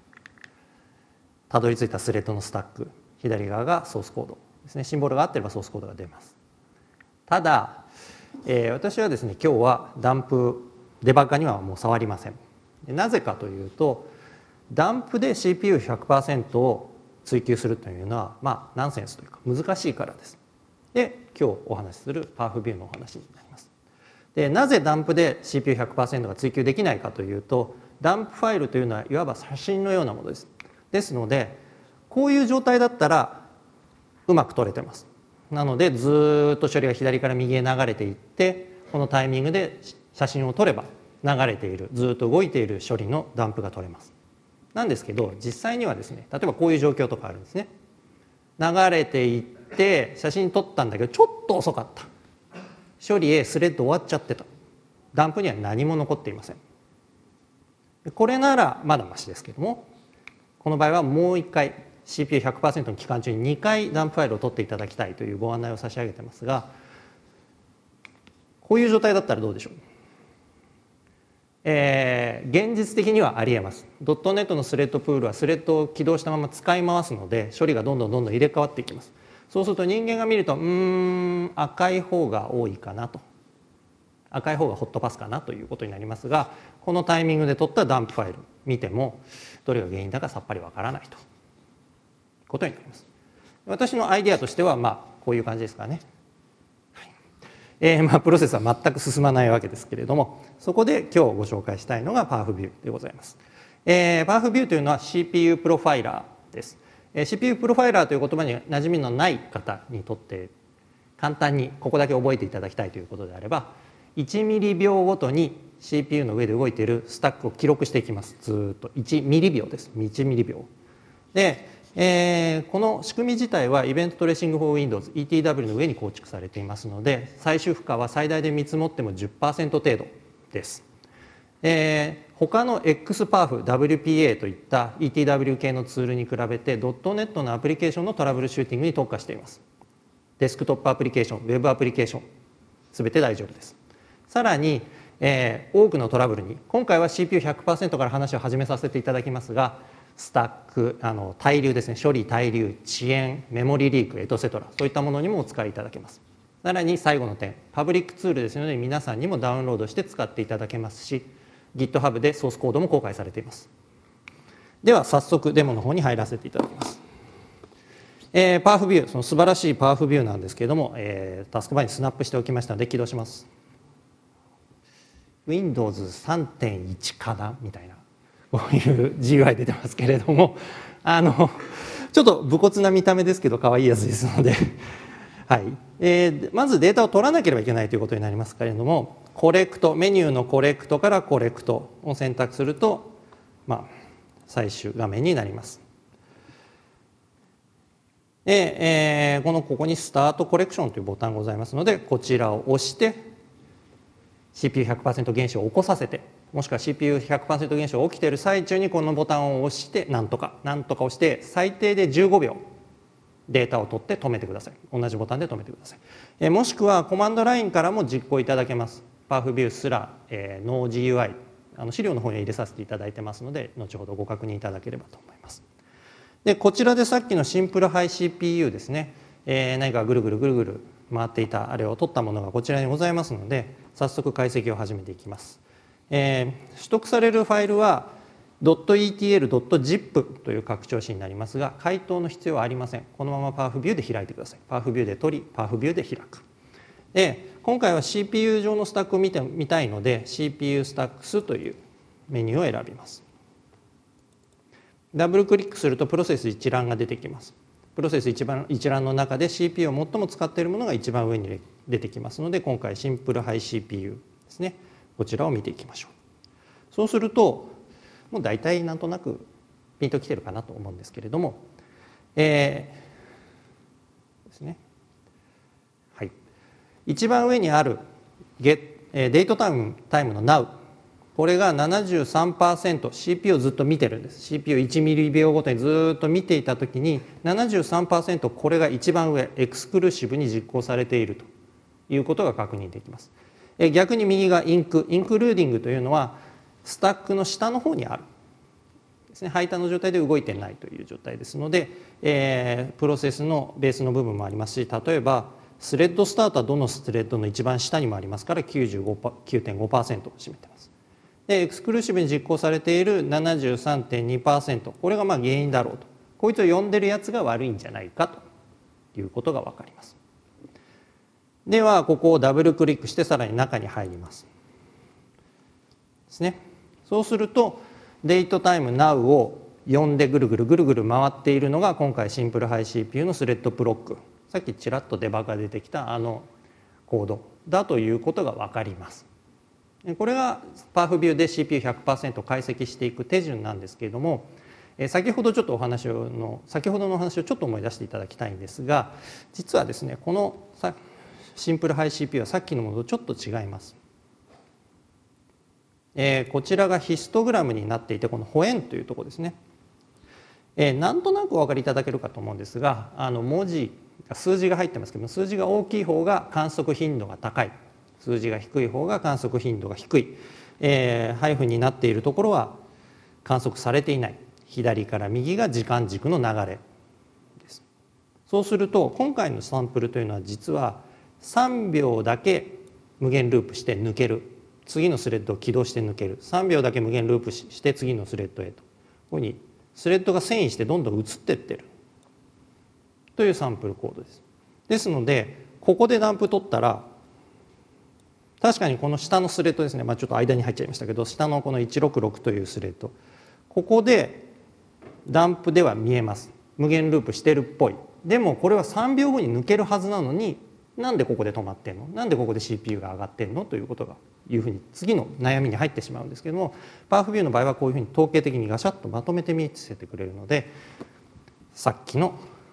たどり着いたスレッドのスタック、左側がソースコードですね。シンボルが合ってればソースコードが出ます。ただ、えー、私はですね今日はダンプデバッガーにはもう触りません。なぜかというと、 ダンプで シーピーユーひゃくパーセント を追求するというのは、まあ、ナンセンスというか難しいからです。で今日お話しするパワフビューのお話になります。でなぜダンプで シーピーユーひゃくパーセント が追求できないかというと、ダンプファイルというのはいわば写真のようなものです。ですのでこういう状態だったらうまく撮れてます。なのでずっと処理が左から右へ流れていって、このタイミングで写真を撮れば流れているずっと動いている処理のダンプが撮れます。なんですけど実際にはですね、例えばこういう状況とかあるんですね。流れていって写真撮ったんだけどちょっと遅かった、処理へスレッド終わっちゃってた、ダンプには何も残っていません。これならまだマシですけども、この場合はもう一回 シーピーユーひゃくパーセント の期間中ににかいダンプファイルを取っていただきたいというご案内を差し上げてますが、こういう状態だったらどうでしょう。えー、現実的にはありえます。ドットネットのスレッドプールはスレッドを起動したまま使い回すので処理がどんどんどんどん入れ替わっていきます。そうすると人間が見るとうーん赤い方が多いかなと、赤い方がホットパスかなということになりますが、このタイミングで取ったダンプファイル見てもどれが原因だかさっぱりわからないということになります。私のアイデアとしてはまあこういう感じですかね。えー、まあプロセスは全く進まないわけですけれども、そこで今日ご紹介したいのがパワフビューでございます。えー、パワフビューというのは シーピーユー プロファイラーです。えー、シーピーユー プロファイラーという言葉に馴染みのない方にとって簡単にここだけ覚えていただきたいということであれば、いちミリびょうごとに シーピーユー の上で動いているスタックを記録していきます。ずっといちミリびょうです。いちミリびょうで、えー、この仕組み自体はイベントトレーシング for Windows イーティーダブリュー の上に構築されていますので、最終負荷は最大で見積もっても じゅっパーセント 程度です。えー、他の エックスパフ、ダブリューピーエー といった イーティーダブリュー 系のツールに比べて ドットネット のアプリケーションのトラブルシューティングに特化しています。デスクトップアプリケーション、ウェブアプリケーションすべて大丈夫です。さらに、えー、多くのトラブルに今回は シーピーユーひゃくパーセント から話を始めさせていただきますが、スタック、あの滞留ですね、処理滞留、遅延、メモリリーク、エトセトラ、そういったものにもお使いいただけます。さらに最後の点、パブリックツールですので皆さんにもダウンロードして使っていただけますし、 GitHub でソースコードも公開されています。では早速デモの方に入らせていただきます。えー、パワフビュー、その素晴らしいパワフビューなんですけれども、えー、タスクバーにスナップしておきましたので起動します。 ウィンドウズさんてんいち かなみたいなこういう ジーユーアイ 出てますけれども、あのちょっと武骨な見た目ですけど可愛いやつですのではい、えー、まずデータを取らなければいけないということになりますけれども、コレクト、メニューのコレクトからコレクトを選択すると、まあ、最終画面になります。で、えー、このここにスタートコレクションというボタンがございますので、こちらを押して シーピーユーひゃくパーセント 現象を起こさせて、もしくは シーピーユーひゃくパーセント 現象が起きている最中にこのボタンを押してなんとかなんとか押して最低でじゅうごびょうデータを取って止めてください。同じボタンで止めてください。えもしくはコマンドラインからも実行いただけます。パワフビューすら、えー、ノー ジーユーアイ あの資料の方に入れさせていただいてますので、後ほどご確認いただければと思います。でこちらでさっきのシンプルハイ シーピーユー ですね、えー、何かぐるぐるぐるぐる回っていたあれを取ったものがこちらにございますので、早速解析を始めていきます。えー、取得されるファイルは .etl.zip という拡張子になりますが、解凍の必要はありません。このままパワフビューで開いてください。パワフビューで取り、パワフビューで開く。で今回は シーピーユー 上のスタックを見てみたいので シーピーユー スタックスというメニューを選びます。ダブルクリックするとプロセス一覧が出てきます。プロセス一番一覧の中で シーピーユー を最も使っているものが一番上に出てきますので、今回シンプルハイ シーピーユー ですね、こちらを見ていきましょう。そうするともう大体なんとなくピンときてるかなと思うんですけれども、えー、ですね、はい、一番上にある Get、えー、デートタイム、タイムの Now、 これが ななじゅうさんパーセント シーピーユー をずっと見てるんです。 シーピーユーいちミリびょうごとにずっと見ていたときに ななじゅうさんパーセント これが一番上エクスクルーシブに実行されているということが確認できます。えー、逆に右がインク、インクルーディングというのはスタックの下の方にあるですね、配達の状態で動いてないという状態ですので、えー、プロセスのベースの部分もありますし、例えばスレッドスタートはどのスレッドの一番下にもありますから きゅうじゅうごてんごパーセント を占めています。 でエクスクルーシブに実行されている ななじゅうさんてんにパーセント、 これがまあ原因だろうと、こいつを呼んでるやつが悪いんじゃないかということが分かります。ではここをダブルクリックしてさらに中に入りますですね。そうすると DateTime.Now を呼んでぐるぐるぐるぐる回っているのが今回シンプルハイ シーピーユー のスレッドプロック、さっきちらっとデバッグが出てきたあのコードだということが分かります。これがパワフビューで シーピーユーひゃくパーセント 解析していく手順なんですけれども、先ほどちょっとお話の先ほどのお話をちょっと思い出していただきたいんですが、実はですねこのシンプルハイ シーピーユー はさっきのものとちょっと違います。えー、こちらがヒストグラムになっていて、このホエンというところですね。えー、なんとなくお分かりいただけるかと思うんですが、あの文字数字が入ってますけども、数字が大きい方が観測頻度が高い、数字が低い方が観測頻度が低い、えー、ハイフンになっているところは観測されていない、左から右が時間軸の流れです。そうすると今回のサンプルというのは実はさんびょうだけ無限ループして抜ける、次のスレッドを起動して抜ける、さんびょうだけ無限ループして次のスレッドへと、こういうふうにスレッドが遷移してどんどん移っていってるというサンプルコードです。ですのでここでダンプ取ったら、確かにこの下のスレッドですね、まあ、ちょっと間に入っちゃいましたけど、下のこのいちろくろくというスレッド、ここでダンプでは見えます。無限ループしてるっぽい。でもこれはさんびょうごに抜けるはずなのに、なんでここで止まってんの、なんでここで シーピーユー が上がってんのということがいうふうに次の悩みに入ってしまうんですけども、パワフビューの場合はこういうふうに統計的にガシャッとまとめて見せてくれるので、さっきの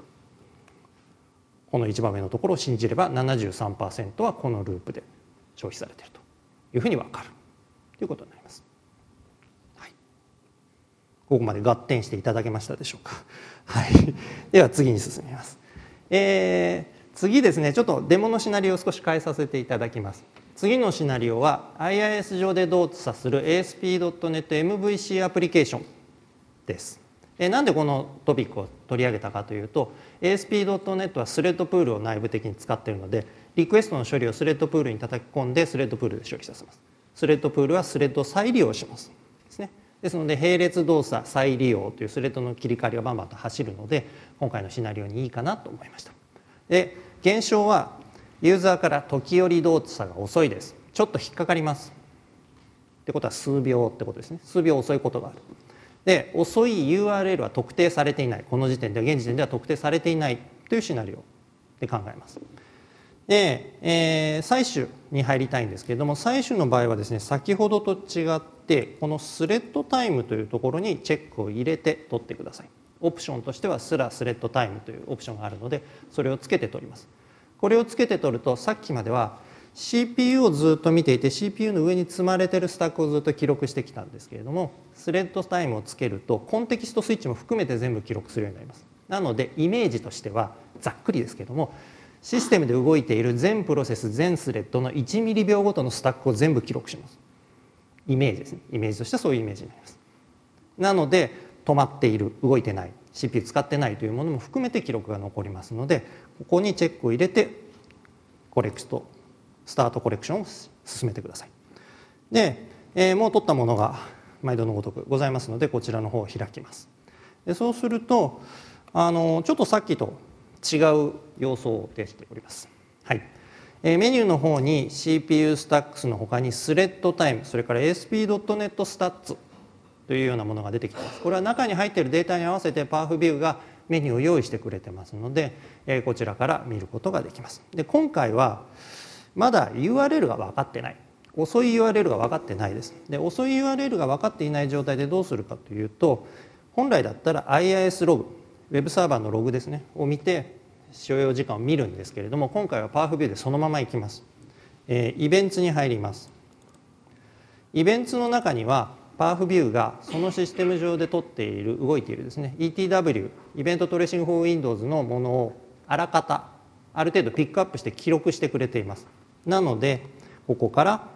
この一番目のところを信じれば ななじゅうさんパーセント はこのループで消費されているというふうに分かるということになります。はい、ここまで合点していただけましたでしょうか。はい、では次に進みます。えー次ですね、ちょっとデモのシナリオを少し変えさせていただきます。次のシナリオは アイアイエス 上で動作する エーエスピードットネットエムブイシー アプリケーションです。えなんでこのトピックを取り上げたかというと、 エーエスピードットネット はスレッドプールを内部的に使っているので、リクエストの処理をスレッドプールに叩き込んでスレッドプールで処理させます。スレッドプールはスレッドを再利用しますですね。ですので並列動作再利用というスレッドの切り替わりがバンバンと走るので、今回のシナリオにいいかなと思いました。で現象はユーザーから時折動作が遅いです。ちょっと引っかかりますってことは数秒ってことですね。数秒遅いことがある。で遅い ユーアールエル は特定されていない、この時点で現時点では特定されていないというシナリオで考えます。で、えー、採取に入りたいんですけれども、採取の場合はですね、先ほどと違ってこのスレッドタイムというところにチェックを入れて取ってください。オプションとしてはスラスレッドタイムというオプションがあるので、それをつけて取ります。これをつけて取ると、さっきまでは シーピーユー をずっと見ていて シーピーユー の上に積まれているスタックをずっと記録してきたんですけれども、スレッドタイムをつけるとコンテキストスイッチも含めて全部記録するようになります。なのでイメージとしてはざっくりですけれども、システムで動いている全プロセス全スレッドのいちミリびょうごとのスタックを全部記録します。イメージですね。イメージとしてはそういうイメージになります。なので止まっている、動いてない、 シーピーユー 使ってないというものも含めて記録が残りますので、ここにチェックを入れてコレクトスタートコレクションを進めてください。で、えー、もう取ったものが毎度のごとくございますので、こちらの方を開きます。でそうするとあのちょっとさっきと違う要素を出しております。はい、えー、メニューの方に シーピーユー スタックスの他にスレッドタイム、それから エーエスピードットネット スタッツというようなものが出てきています。これは中に入っているデータに合わせてパワフビューがメニューを用意してくれてますので、えー、こちらから見ることができます。で今回はまだ ユーアールエル が分かってない、遅い ユーアールエル が分かってないです。で遅い ユーアールエル が分かっていない状態でどうするかというと、本来だったら アイアイエス ログ、ウェブサーバーのログですねを見て所要時間を見るんですけれども、今回はパワフビューでそのままいきます。えー、イベンツに入ります。イベンツの中にはパワフビューがそのシステム上で取っている、動いているですね イーティーダブリュー イベントトレーシングフォー Windows のものをあらかたある程度ピックアップして記録してくれています。なのでここから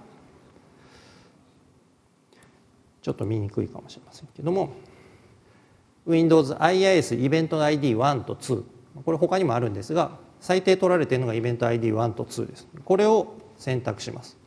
ちょっと見にくいかもしれませんけども、 Windows アイアイエス イベント アイディーワン とツー、これ他にもあるんですが最低取られているのがイベント アイディーワン とツーです。これを選択します。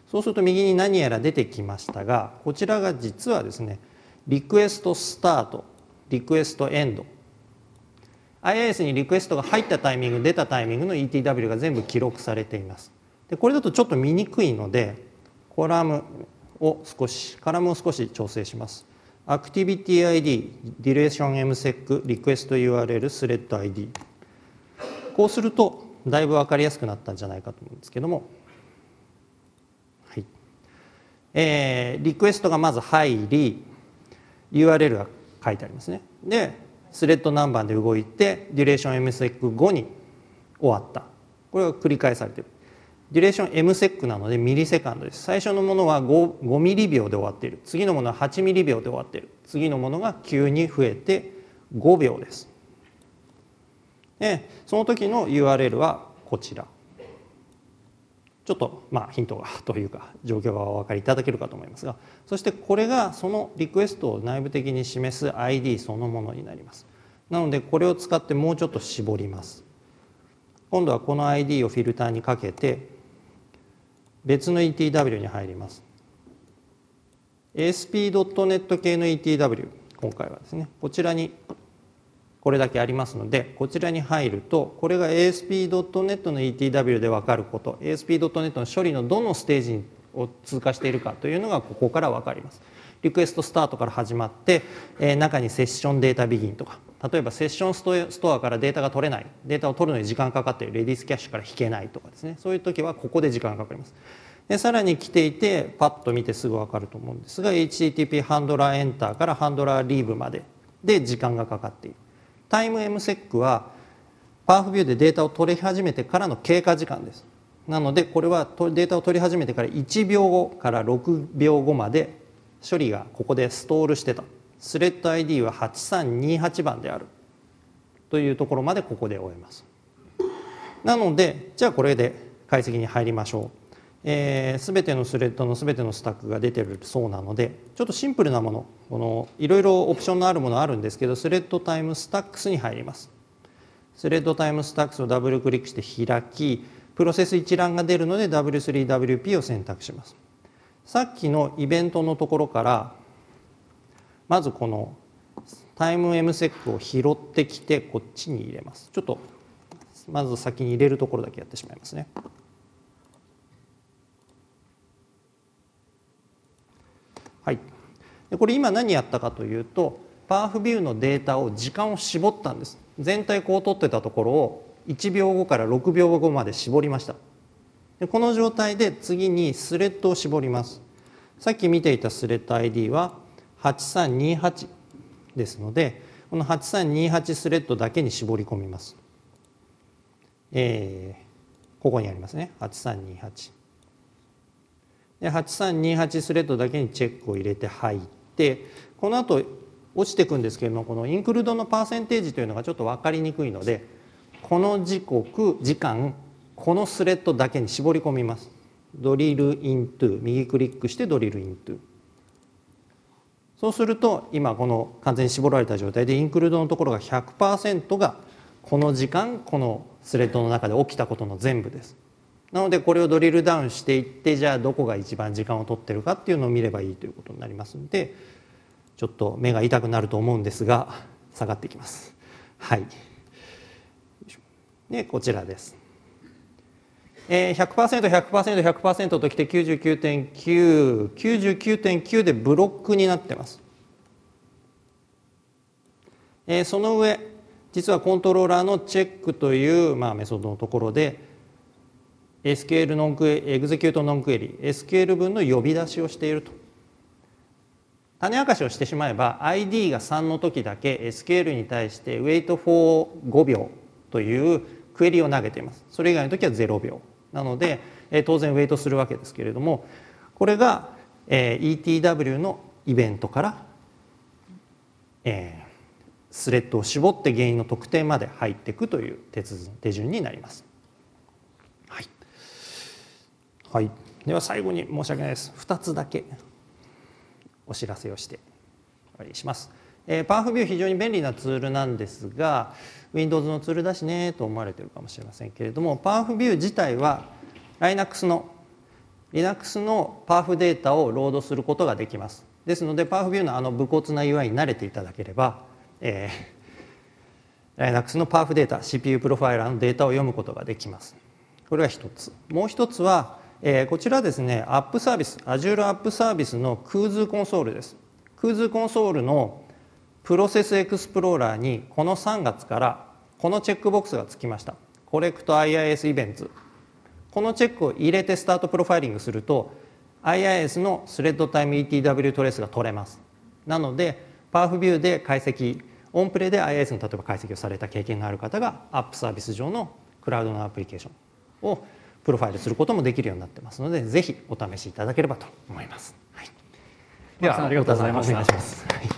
そうすると右に何やら出てきましたが、こちらが実はですね、リクエストスタート、リクエストエンド、アイアイエス にリクエストが入ったタイミング、出たタイミングの イーティーダブリュー が全部記録されています。でこれだとちょっと見にくいので、コラムを少し、カラムを少し調整します。アクティビティ アイディー、デュレーション エムセック、リクエスト ユーアールエル、スレッド アイディー。こうすると、だいぶ分かりやすくなったんじゃないかと思うんですけども、はいえー、リクエストがまず入り、ユーアールエル が書いてありますね。で、スレッド何番で動いて、デュレーション エムセック 後に終わった。これが繰り返されている。デュレーション エムセック なのでミリセカンドです。最初のものは 5, 5ミリ秒で終わっている。次のものははちミリ秒で終わっている。次のものが急に増えてごびょうです。で、その時の ユーアールエル はこちら。ちょっとまあヒントがというか状況がお分かりいただけるかと思いますが、そしてこれがそのリクエストを内部的に示す アイディー そのものになります。なのでこれを使ってもうちょっと絞ります。今度はこの アイディー をフィルターにかけて別の イーティーダブリュー に入ります。エーエスピードットネット 系の イーティーダブリュー、今回はですね、こちらにこれだけありますので、こちらに入ると、これが エーエスピードットネット の イーティーダブリュー で分かること、エーエスピードットネット の処理のどのステージを通過しているかというのがここから分かります。リクエストスタートから始まって、えー、中にセッションデータビギンとか、例えばセッションストストアからデータが取れない、データを取るのに時間かかっている、レディースキャッシュから引けないとかですね、そういう時はここで時間がかかります。でさらに来ていて、パッと見てすぐ分かると思うんですが、 エイチティーティーピー ハンドラーエンターからハンドラーリーブまでで時間がかかっている。タイム エムセック はパワフビューでデータを取り始めてからの経過時間です。なのでこれはデータを取り始めてからいちびょうごからろくびょうごまで処理がここでストールしてた。スレッド アイディー ははちさんにはちばんであるというところまでここで終えます。なのでじゃあこれで解析に入りましょう。えー、全てのスレッドの全てのスタックが出てるそうなので、ちょっとシンプルなもの、このいろいろオプションのあるものあるんですけど、スレッドタイムスタックスに入ります。スレッドタイムスタックスをダブルクリックして開き、プロセス一覧が出るので ダブリュースリーダブリューピー を選択します。さっきのイベントのところからまずこのタイム エムセック を拾ってきてこっちに入れます。ちょっとまず先に入れるところだけやってしまいますね。はい、でこれ今何やったかというと、パワフビューのデータを時間を絞ったんです。全体こう取ってたところをいちびょうごからろくびょうごまで絞りました。でこの状態で次にスレッドを絞ります。さっき見ていたスレッド アイディー ははちさんにはちですので、このはちさんにはちスレッドだけに絞り込みます。えー、ここにありますね、はちさんにはちではちさんにはちスレッドだけにチェックを入れて入って、この後落ちていくんですけれども、このインクルードのパーセンテージというのがちょっと分かりにくいので、この時刻時間このスレッドだけに絞り込みます。ドリルイントゥ、右クリックしてドリルイントゥ。そうすると今この完全に絞られた状態でインクルードのところが ひゃくパーセント がこの時間このスレッドの中で起きたことの全部です。なのでこれをドリルダウンしていって、じゃあどこが一番時間を取ってるかっていうのを見ればいいということになりますので、ちょっと目が痛くなると思うんですが下がっていきます。はい。でこちらです。えー、ひゃくパーセント、ひゃくパーセント、ひゃくパーセント ときて きゅうじゅうきゅうてんきゅう、きゅうじゅうきゅうてんきゅう でブロックになってます。えー、その上実はコントローラーのチェックという、まあ、メソッドのところでエスキューエル ノンクエエグゼキュートノンクエリ エスキューエル 文の呼び出しをしていると。種明かしをしてしまえば アイディー がさんの時だけ エスキューエル に対して wait for ごびょうというクエリを投げています。それ以外の時はゼロびょうなので、えー、当然ウェイトするわけですけれども、これが、えー、イーティーダブリュー のイベントから、えー、スレッドを絞って原因の特定まで入っていくという手続手順になります。はい、はい、では最後に申し訳ないです。ふたつだけお知らせをして終わりにします。えー、パワフビュー非常に便利なツールなんですが、 Windows のツールだしねと思われているかもしれませんけれども、パワフビュー自体は Linux の Linux のパワフデータをロードすることができます。ですので パワフビュー のあの武骨な ユーアイ に慣れていただければ、えー、Linux のパワフデータ シーピーユー プロファイラーのデータを読むことができます。これが一つ。もう一つは、えー、こちらですね、アップサービス Azure アップサービスの クーズー コンソールです。クーズー コンソールのプロセスエクスプローラーにこのさんがつからこのチェックボックスがつきました。コレクト アイアイエス イベント。このチェックを入れてスタートプロファイリングすると アイアイエス のスレッドタイム イーティーダブリュー トレースが取れます。なので パワフビュー で解析、オンプレで アイアイエス の例えば解析をされた経験がある方がアップサービス上のクラウドのアプリケーションをプロファイルすることもできるようになってますので、ぜひお試しいただければと思います。はい、 ではありがとうございました。 お願いします。はい、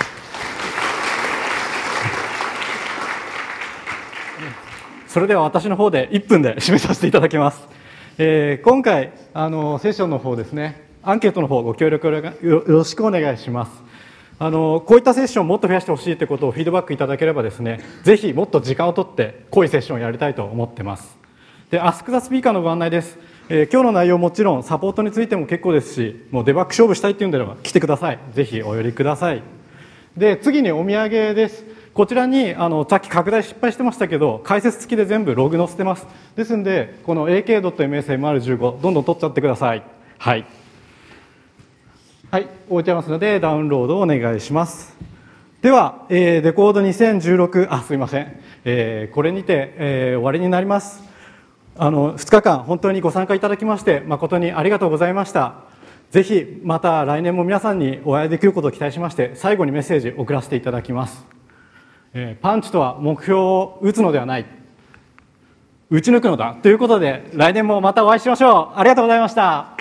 それでは私の方でいっぷんで締めさせていただきます。えー、今回あのセッションの方ですね、アンケートの方ご協力よろしくお願いします。あのこういったセッションをもっと増やしてほしいということをフィードバックいただければですね、ぜひもっと時間を取って濃いセッションをやりたいと思ってます。で、Ask the Speaker のご案内です。えー、今日の内容もちろんサポートについても結構ですし、もうデバッグ勝負したいっていうんであれば来てください。ぜひお寄りください。で、次にお土産です。こちらにあのさっき拡大失敗してましたけど、解説付きで全部ログ載せてます。ですのでこの エーケードットエムエスエムアールじゅうご どんどん取っちゃってください。はい、はい、置いてありますのでダウンロードをお願いします。では、えー、デコードにせんじゅうろく、あ、すいません、えー、これにて、えー、終わりになります。あのふつかかん本当にご参加いただきまして誠にありがとうございました。ぜひまた来年も皆さんにお会いできることを期待しまして、最後にメッセージを送らせていただきます。えー、パンチとは目標を打つのではない、打ち抜くのだということで、来年もまたお会いしましょう。ありがとうございました。